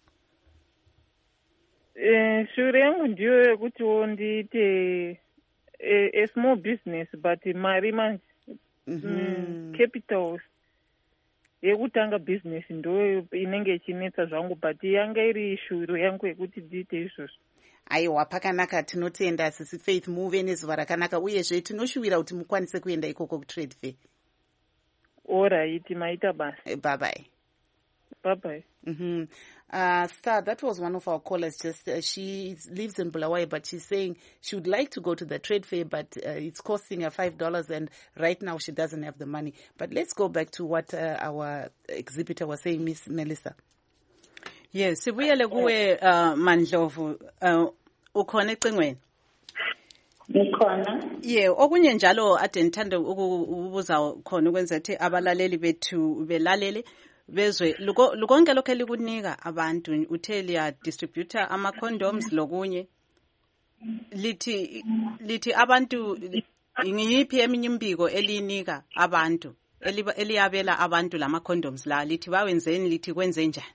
Shuviro yangu ndiyo yekutiwo ndiite a small business, but mari manje capital yekutanga business ndo inenge ichinetsa zvangu, but yanga iri shuviro yangu yekuti ndiite izvozvo. Aiwa, pakanaka, tinotenda sisi Faith, muve nezuva rakanaka uyezve tinoshuvira kuti mukwanise kuenda ikoko kutrade fair. Alright, maita basi. Bye bye. Bye bye. Star, that was one of our callers. Just she lives in Bulawayo, but she's saying she would like to go to the trade fair, but it's costing her $5, and right now she doesn't have the money. But let's go back to what our exhibitor was saying, Miss Melissa. Yes, sibuyele kuwe Mandlovu, ukhona ecingweni? Ngikhona. Okunye njalo ade ngithanda ukubuza khona ukwenza ukuthi abalaleli bethu belalele bezwe lukonke lokho elikunika abantu uthe liya distributor ama condoms lokunye lithi abantu ngiyiphi eminye imbiko elinika abantu eliyabela abantu lama condoms la lithi bawenzeni lithi kwenze njani?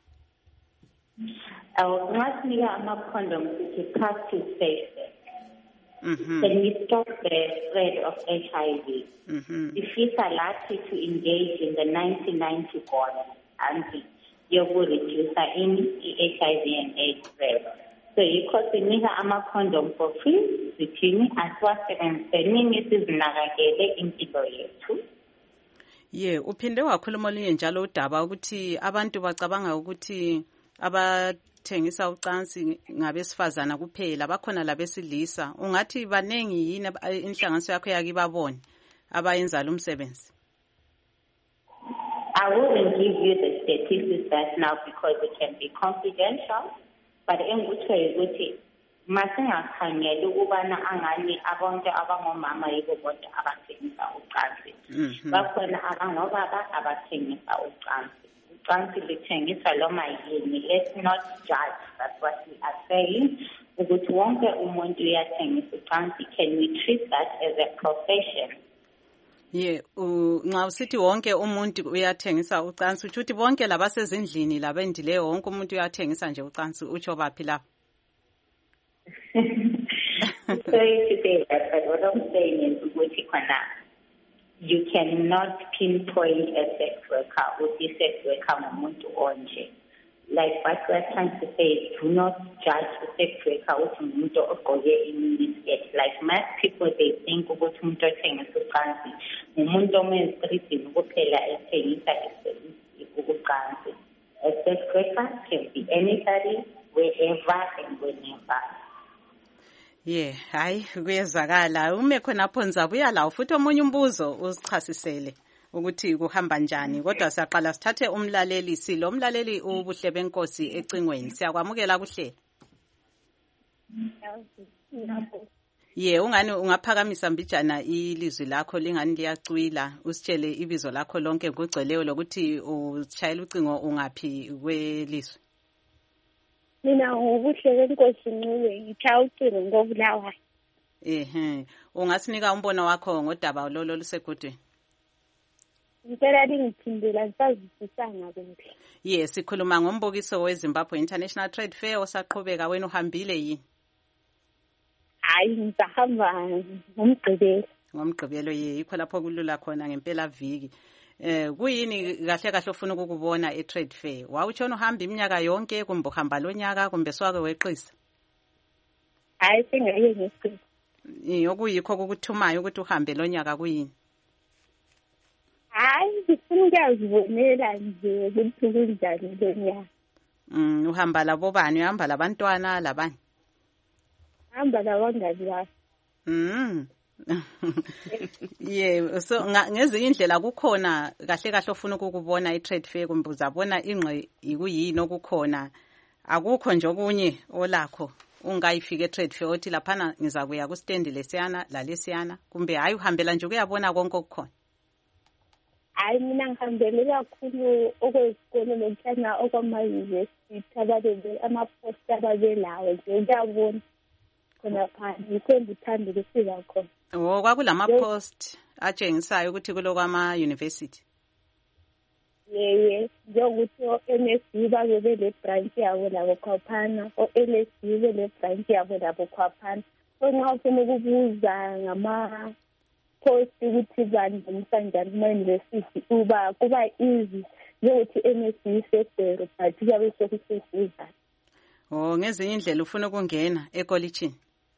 Ngasinika ama-condoms to practice safe sex. Can we stop the spread of HIV? Ifisa lathi to engage in the 1990 goal and yokureduce HIV and AIDS spread. So yikho sinika ama-condom for free, sithini asiwasebenziseni sizinakekele impilo yethu. Uphinde wakhuluma olunye njalo udaba ukuthi abantu bacabanga ukuthi abathengisa ucansi ngabesifazana kuphela, bakhona labesilisa. Ungathi banengi yini inhlanganiso yakho yakibabone abayenza lo msebenzi? I wouldn't give you the statistics right now because it can be confidential, but engikutsho ukuthi masingakhangeli ukubana angani abantu abangomama yibo bodwa abathengisa ucansi. Bakhona abangobaba abathengisa ucansi. Ucansi lithengisa loma yini. Let's not judge. That's what we are saying. Ukuthi wonke umuntu uyathengisa ucansi. Can we treat that as a profession? nxa usithi wonke umuntu uyathengisa ucansi utsho ukuthi bonke labasezindlini labendileyo wonke umuntu uyathengisa nje ucansi utsho baphi lapho? Sorry to say that, but what I'm saying is ukuthi khona you cannot pinpoint a sex worker ukuthi sex worker ngumuntu onje. Like what we're trying to say is do not judge a sex worker ukuthi ngumuntu ogqoke iminiskirt. Like most people, they think ukuthi umuntu othengisa ucansi ngumuntu omestridini kuphela ethengisa ucansi. A sex worker can be anybody, wherever and whenever. Hayi kuyezakala. Ume khonapho Nzabuya lawo futhi omunye umbuzo usichasisele ukuthi kuhamba njani, kodwa siyaqala sithathe umlaleli. Silo umlaleli ubuhle benkosi ecingweni, siyakwamukela kuhle. Ungani ungaphakamisa mbijana ilizwi lakho lingani liyacwila, usitshele ibizo lakho lonke ngogcweleyo lokuthi ushayela ucingo ungaphi kwelizwe. Mina ubuhle benkosi Ncube ngitshaya ucingo ngobulawayo. Ungasinika umbono wakho ngodaba lolo lusegudweni? Ngicela lingiphindela ngisazisisanga kuhle. Sikhuluma ngombukiso weZimbabwe International Trade Fair osaqhubeka. Wena uhambile yini? Hayi ngizahamba ngomgqibelo. Yikho lapho kulula khona ngempela viki. Kuyini kahle kahle ofuna ukukubona e-trade fair? Wawutshona uhamba iminyaka yonke kumbe uhamba lonyaka kumbe swake weqisa? Hayi sengaye ngeqisa. Okuyikho kokuthumayo ukuthi uhambe lonyaka kuyini? Hayi ngifuna ukuyazibonela nje ukuthi kunjani lonyaka. Uhamba labo bani? Uhamba labantwana labani? Hamba labangani bami. So ngezinye indlela kukhona kahle kahle ofuna ukukubona e-trade fair kumbe uzabona ingqe ikuyini okukhona? Akukho nje okunye olakho ungayifika e-trade fair othi laphana ngizakuya ku stand lesiyana lalesiyana, kumbe hayi uhambela nje ukuyabona konke okukhona? Hayi mina ngihambele kakhulu okwezikolo lokuthana okwama-university ababebe ama-post ababelawo nje ukuyabona khona phansi. Yikho ngithanda ukufika khona. Kwakulama-post atshengisayo ukuthi kulokwama-university? Njengokuthi o-MSU babe bele branch yabo labo khwaphana, o-LSU bele branch yabo labo khwaphana. So nxa ufuna ukubuza ngama-post ukuthi bani nomsanjani kuma-university kuba easy njengokuthi MSU isedero but kuyabe sekuseduza. Ngezinye indlela ufuna ukungena ekolitshini?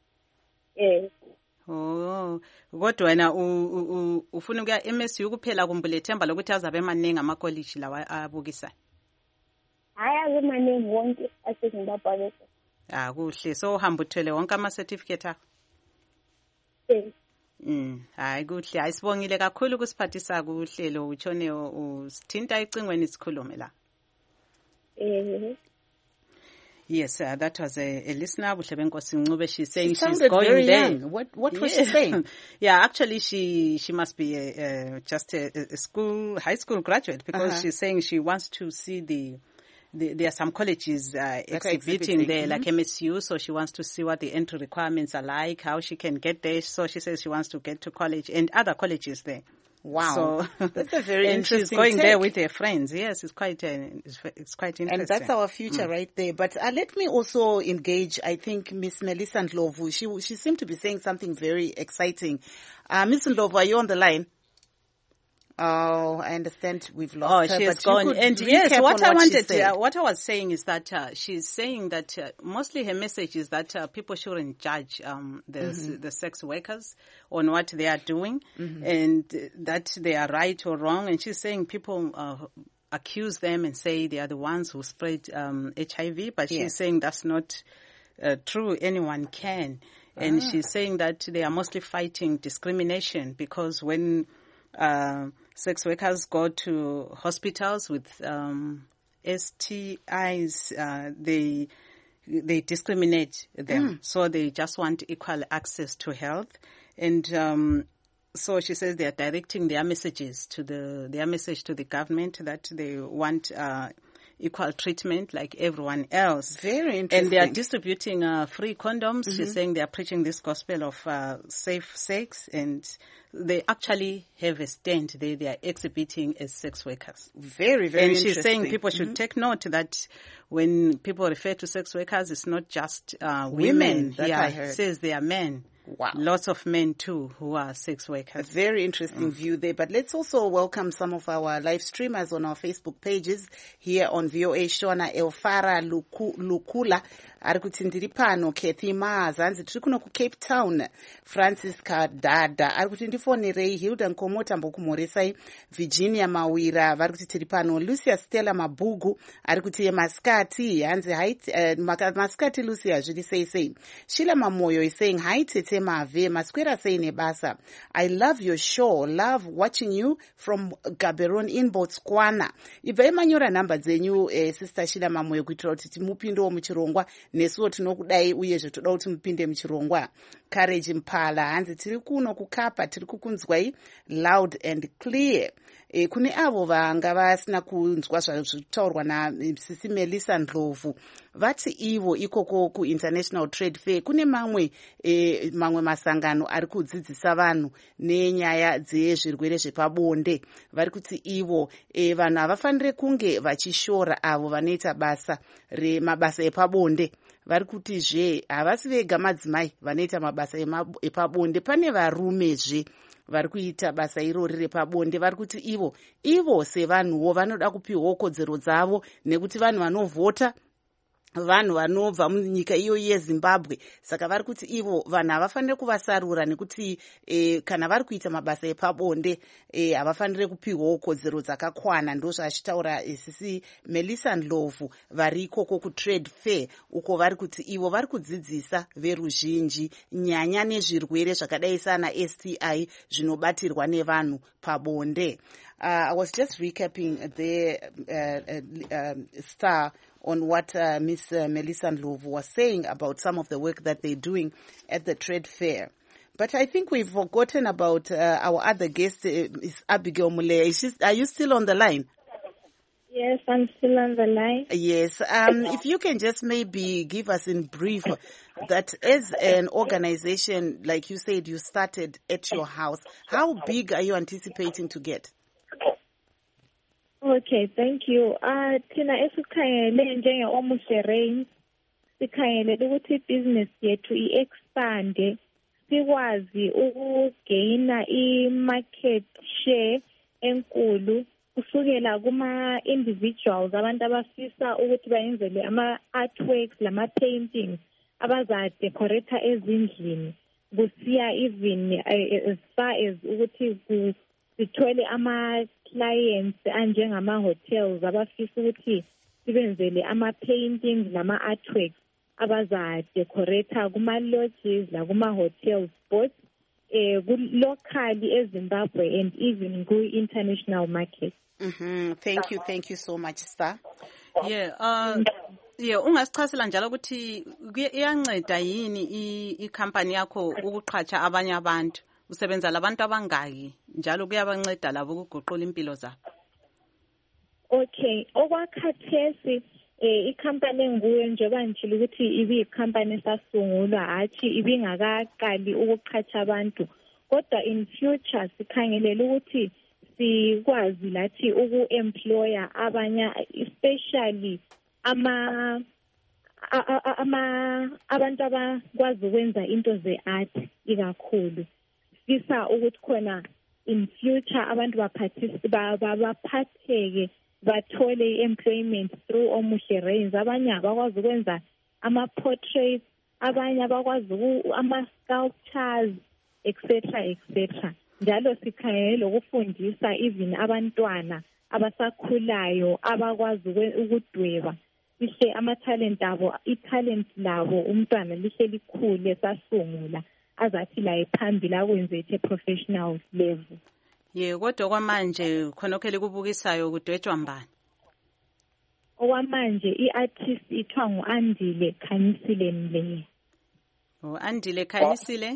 Kodwa wena ufuna ukuya MSU kuphela kumbe lethemba lokuthi azabe emaningi amakolitshi lawa abukisayo? Hayi abe maningi wonke aseZimbabwe. Kuhle. So uhamba uthwele wonke ama-certificate akho? Hayi kuhle. Hayi sibongile kakhulu kusiphathisa kuhlelo utshone usithinta ecingweni sikhulume la. Yes, that was a listener. She's saying she's going very there. Young. What was she saying? Actually, she must be just a high school graduate, because she's saying she wants to see there are some colleges exhibiting there, like MSU, so she wants to see what the entry requirements are like, how she can get there. So she says she wants to get to college and other colleges there. Wow, so that's a very and interesting. She's going take. there with her friends. Yes, it's quite interesting. And that's our future right there. But let me also engage. I think Miss Melissa Ndlovu. She seemed to be saying something very exciting. Miss Ndlovu, are you on the line? Oh, I understand we've lost her. She has gone. And yes, what I was saying is that she's saying that mostly her message is that people shouldn't judge the sex workers on what they are doing, and that they are right or wrong. And she's saying people accuse them and say they are the ones who spread HIV, but she's saying that's not true. Anyone can. And she's saying that they are mostly fighting discrimination, because when sex workers go to hospitals with STIs, they discriminate them. So they just want equal access to health. And so she says they are directing their message to the government that they want equal treatment like everyone else. Very interesting. And they are distributing free condoms. She's saying they are preaching this gospel of safe sex, and they actually have a stand there. They are exhibiting as sex workers. Very, very interesting. And she's saying people should take note that when people refer to sex workers, it's not just women. That I heard. It says they are men. Wow. Lots of men too who are sex workers. A very interesting view there. But let's also welcome some of our live streamers on our Facebook pages here on VOA. Shona Elfara Lukula ari kuti ndiri pano. Kathy Maazanzi tiri kuno ku Cape Town. Francis Kadada ari kuti ndifonerei. Hilda Nkomota mbokumoresai. Virginia Mawira vari kuti tiri pano. Lucia Stella Mabugu ari kuti Maskati hanzi Maskati Lucia zviri sei. Sheila Mamoyo is saying hi tete mave maskwera sei nebasa. I love your show. Love watching you from Gaborone in Botswana. Ibva manyora namba dzenyu sister Sheila Mamoyo kuitira kuti timupindewo muchirongwa nesuwo tinokudai uyezve toda kuti mupinde muchirongwa. Courage Mpala hanzi tiri kuno kukapa tiri kukunzwai loud and clear. Kune avo vanga vasina kunzwa zvataurwa naSisi Melissa Ndlovu vati ivo ikoko ku International Trade Fair kune mamwe masangano ari kudzidzisa vanhu nenyaya dzezvirwere zvepabonde. Vari kuti ivo vanhu havafanire kunge vachishora avo vanoita mabasa epabonde. Vari kuti havasi vega madzimai vanoita mabasa epabonde, pane varumezve vari kuita basa irori repabonde. Vari kuti ivo sevanhuwo vanoda kupiwawo kodzero dzavo, nekuti vanhu vanovhota vanhu vanobva munyika iyo yeZimbabwe. Saka vari kuti ivo vanhu havafanire kuvasarura, nekuti kana vari kuita mabasa epabonde havafanire kupiwawo kodzero dzakakwana. Ndozvaachitaura Sisi Melissa Ndlovu vari ikoko kuTrade Fair, uko vari kuti ivo vari kudzidzisa veruzhinji nyaya nezvirwere zvakadai sana STI zvinobatirwa nevanhu pabonde. I was just recapping the Star on what Miss Melissa Ndlovu was saying about some of the work that they're doing at the trade fair. But I think we've forgotten about our other guest, is Abigail Muleya. Are you still on the line? Yes, I'm still on the line. Yes. If you can just maybe give us in brief that as an organization, like you said, you started at your house. How big are you anticipating to get? Okay, thank you. Thina esikhangele njenge-Omushe sikhangele ukuthi business yethu i-expande, sikwazi ukugaina i-market share enkulu kusukela kuma-individuals abantu abafisa ukuthi bayenzele ama-artworks lama-paintings abaza-decorate ezindlini, kusiya even as far as ukuthi sithole ama-clients anjengama-hotels abafisa ukuthi sibenzele ama-paintings nama-artworks abaza-decorate kuma-lodges lakuma-hotels, both locally eZimbabwe and even ku-international market. Thank you so much, Star. Ungasichasela njalo ukuthi iyanceda yini i-company yakho ukuqhatsha abanye abantu? Usebenza labantu abangaki njalo kuyabanceda labo ukuguqula impilo zabo? Okay, okwakhathesi i-company nguye njengoba ngitshilo ukuthi ibi-company esasungulwa, hatshi ibingakaqali ukuqhatsha abantu, kodwa in future sikhangelela ukuthi sikwazi lathi uku-employer abanye, especially abantu abakwazi ukwenza into ze-art ikakhulu. Sifisa ukuthi khona in future abantu baphatheke bathole i-employment through Omushe Reigns. Abanye abakwazi ukwenza ama-portraits, abanye abakwazi ama-sculptures, etc. Njalo sikhangele ukufundisa even abantwana abasakhulayo abakwazi ukudweba. Lihle ama-talent abo, i-talent labo umntwana lihle likhule sasungula azathi la phambili akwenze ethe professional level. Kodwa kwamanje khonokho likubukisayo kudwetshwa mbani? Okwamanje i-artist ithiwa ngu-Andile Khanyisile Mleya. Andile Khanyisile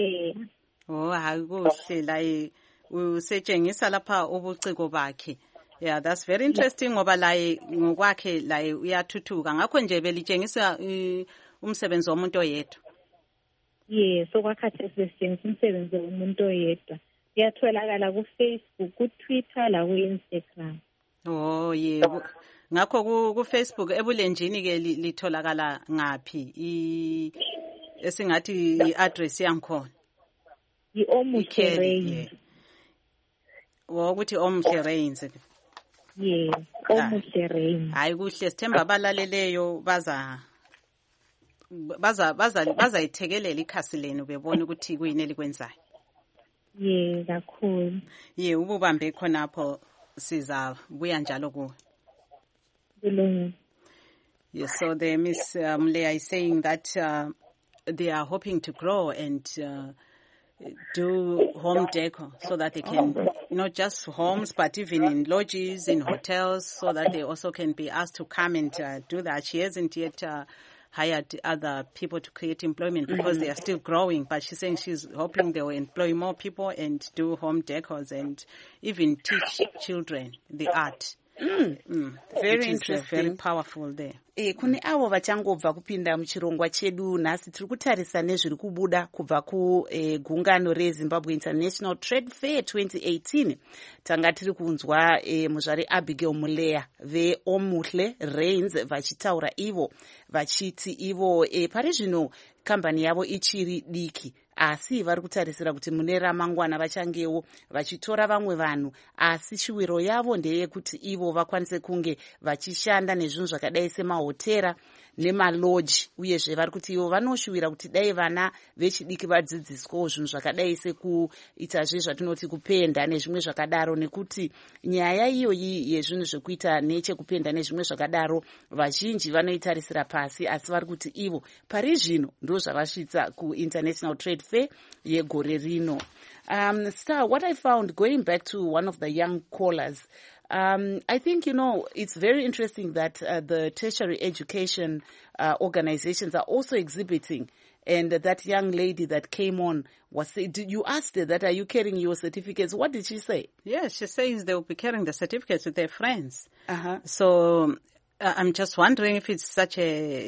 Mleya. Hayi kuhle la usetshengisa lapha ubuciko bakhe. Yeah, that's very interesting ngoba laye ngokwakhe laye uyathuthuka. Ngakho nje belitshengisa umsebenzi womuntu oyedwa. Yes, okwakhathi sesitshengisa umsebenzi womuntu oyedwa. Iyatholakala ku-Facebook, ku-Twitter la ku-Instagram. Oh yeah. Ngakho ku Facebook ebulenjini ke litholakala ngapi esingathi i-address yankhona? I-Omuhle Range. Ukuthi Omuhle Range. Yes, Omuhle Range. Hayi kuhle sithemba abalaleleyo bazayithekelela ikhasi lenu bebona ukuthi kuyini elikwenzayo. Yeah, kakhulu. Yeah, ububambe khonapho sizabuya njalo kuwe. Yes, so the Miss Mleya is saying that they are hoping to grow and do home decor so that they can, not just homes, but even in lodges, in hotels, so that they also can be asked to come and do that. She hasn't yet hired other people to create employment because they are still growing, but she's saying she's hoping they will employ more people and do home decors and even teach children the art. Very interesting. Very powerful there. Kune avo vachangobva kupinda muchirongwa chedu nhasi tiri kutarisa nezviri kubuda kubva kugungano reZimbabwe International Trade Fair 2018. Tanga tiri kunzwa muzvari Abigail Muleya veOmuhle Range vachitaura ivo vachiti ivo pari zvino kambani yavo ichiri diki asi vari kutarisira kuti mune ramangwana vachangewo vachitora vamwe vanhu asi shuviro yavo ndeyekuti ivo vakwanise kunge vachishanda nezvinhu zvakadai semahotera nemaloji uyezve vari kuti ivo vanoshuvira kuti dai vana vechidiki vadzidziswawo zvinhu zvakadai sekuitazve zvatinoti kupenda nezvimwe zvakadaro nekuti nyaya iyoyi yezvinhu zvekuita nechekupenda nezvimwe zvakadaro vazhinji vanoitarisira pasi asi vari kuti ivo pari zvino ndo zvavasvitsa kuInternational Trade Fair yegore rino. Star, what I found, going back to one of the young callers, I think, it's very interesting that the tertiary education organizations are also exhibiting. And that young lady that came on you asked her that, are you carrying your certificates? What did she say? Yes, she says they will be carrying the certificates with their friends. So I'm just wondering if it's such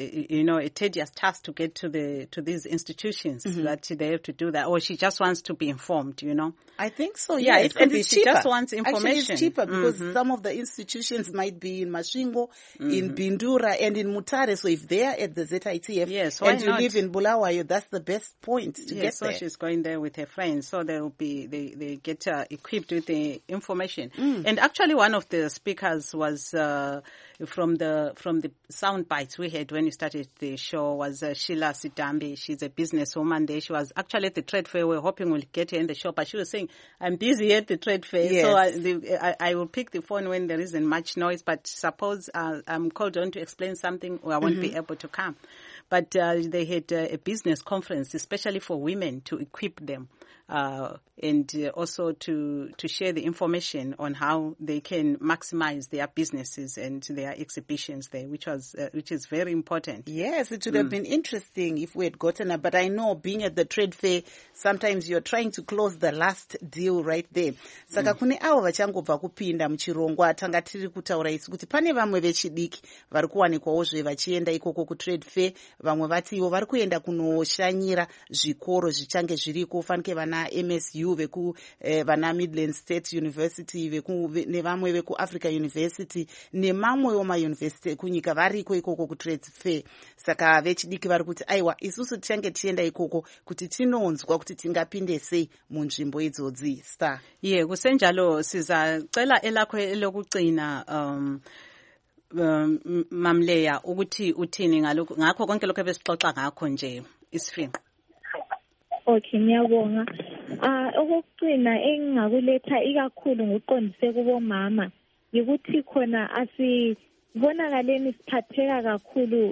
a tedious task to get to these institutions that they have to do that, or she just wants to be informed, I think so. Yeah, yes. it could be she just wants information. Actually, it's cheaper because some of the institutions might be in Masvingo, in Bindura, and in Mutare. So if they are at the ZITF, yes, and you live in Bulawayo, that's the best point to get so there. So she's going there with her friends. So they get equipped with the information. And actually, one of the speakers was from the sound bites we had when we started the show was Sheila Sitambi. She's a businesswoman there. She was actually at the trade fair. We're hoping we'll get her in the show, but she was saying, I'm busy at the trade fair, yes. So I will pick the phone when there isn't much noise, but suppose I'm called on to explain something, or I won't be able to come. But they had a business conference, especially for women, to equip them and also to share the information on how they can maximize their businesses and their exhibitions there, which is very important. Yes, it would have been interesting if we had gotten it, but I know being at the trade fair, sometimes you're trying to close the last deal right there. Saka kune avo vachangobva kupinda muchirongwa tanga tiri kutaura isi kuti pane vamwe vechidiki vari kuwanikwawo vachienda ikoko kutrade fair, vamwe vati ivo vari kuenda kunoshanyira zvikoro zvichange zviriko fanike vana MSU vana Midland State University nevamwe vekuAfrica University nemamwewo mauniversity kunyika variko ikoko kutrade fair. Saka vechidiki vari kuti aiwa isusu tichange tienda ikoko kuti tinonzwa kuti tingapinde sei munzvimbo idzodzi. Star kusenjalo sizacela elakho elokugcina Mamleya ukuthi uthini ngakho konke lokho ebesixoxa ngakho nje isifinqo. Okay, ngiyabonga. Okugcina engakuletha ikakhulu ngokuqondise kubomama ukuthi khona asibonakaleni siphatheka kakhulu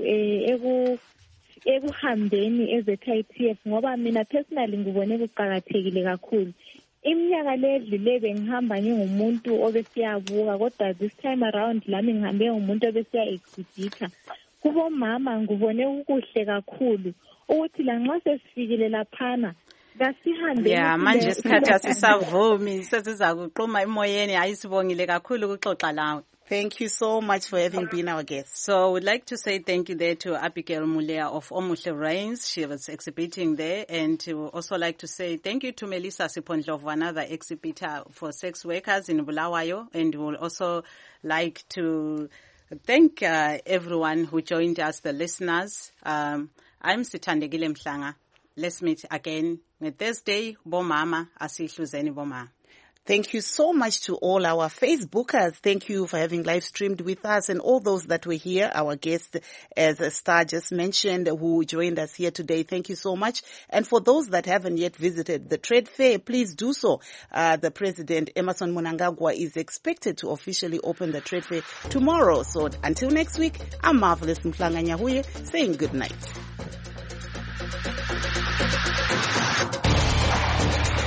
ekuhambeni eZITF ngoba mina personally ngibone kuqhakathekile kakhulu. Iminyaka ledlule bengihamba ngingumuntu obesiyabuka kodwa this time around lami ngihambe ngumuntu obesiya exhibita. Kubomama ngibone ukuhle kakhulu ukuthi lanxa sesifikile laphana Kasihambe. Yeah, manje isikhathi asisavumi sesiza kuqhuma emoyeni ayisibongile kakhulu ukuxoxa lawe. Thank you so much for having been our guest. So we'd like to say thank you there to Abigail Mulea of Omuhle Rains. She was exhibiting there. And we would also like to say thank you to Melissa Sipondlovu, another exhibitor for sex workers in Bulawayo. And we would also like to thank everyone who joined us, the listeners. I'm Sithandegile Mhlanga. Let's meet again on Thursday. Bomama, asihluzeni bomama. Thank you so much to all our Facebookers. Thank you for having live streamed with us, and all those that were here, our guests, as Star just mentioned, who joined us here today. Thank you so much. And for those that haven't yet visited the trade fair, please do so. The President, Emmerson Mnangagwa, is expected to officially open the trade fair tomorrow. So until next week, I'm Marvelous Mhlanga Nyahuye saying good night.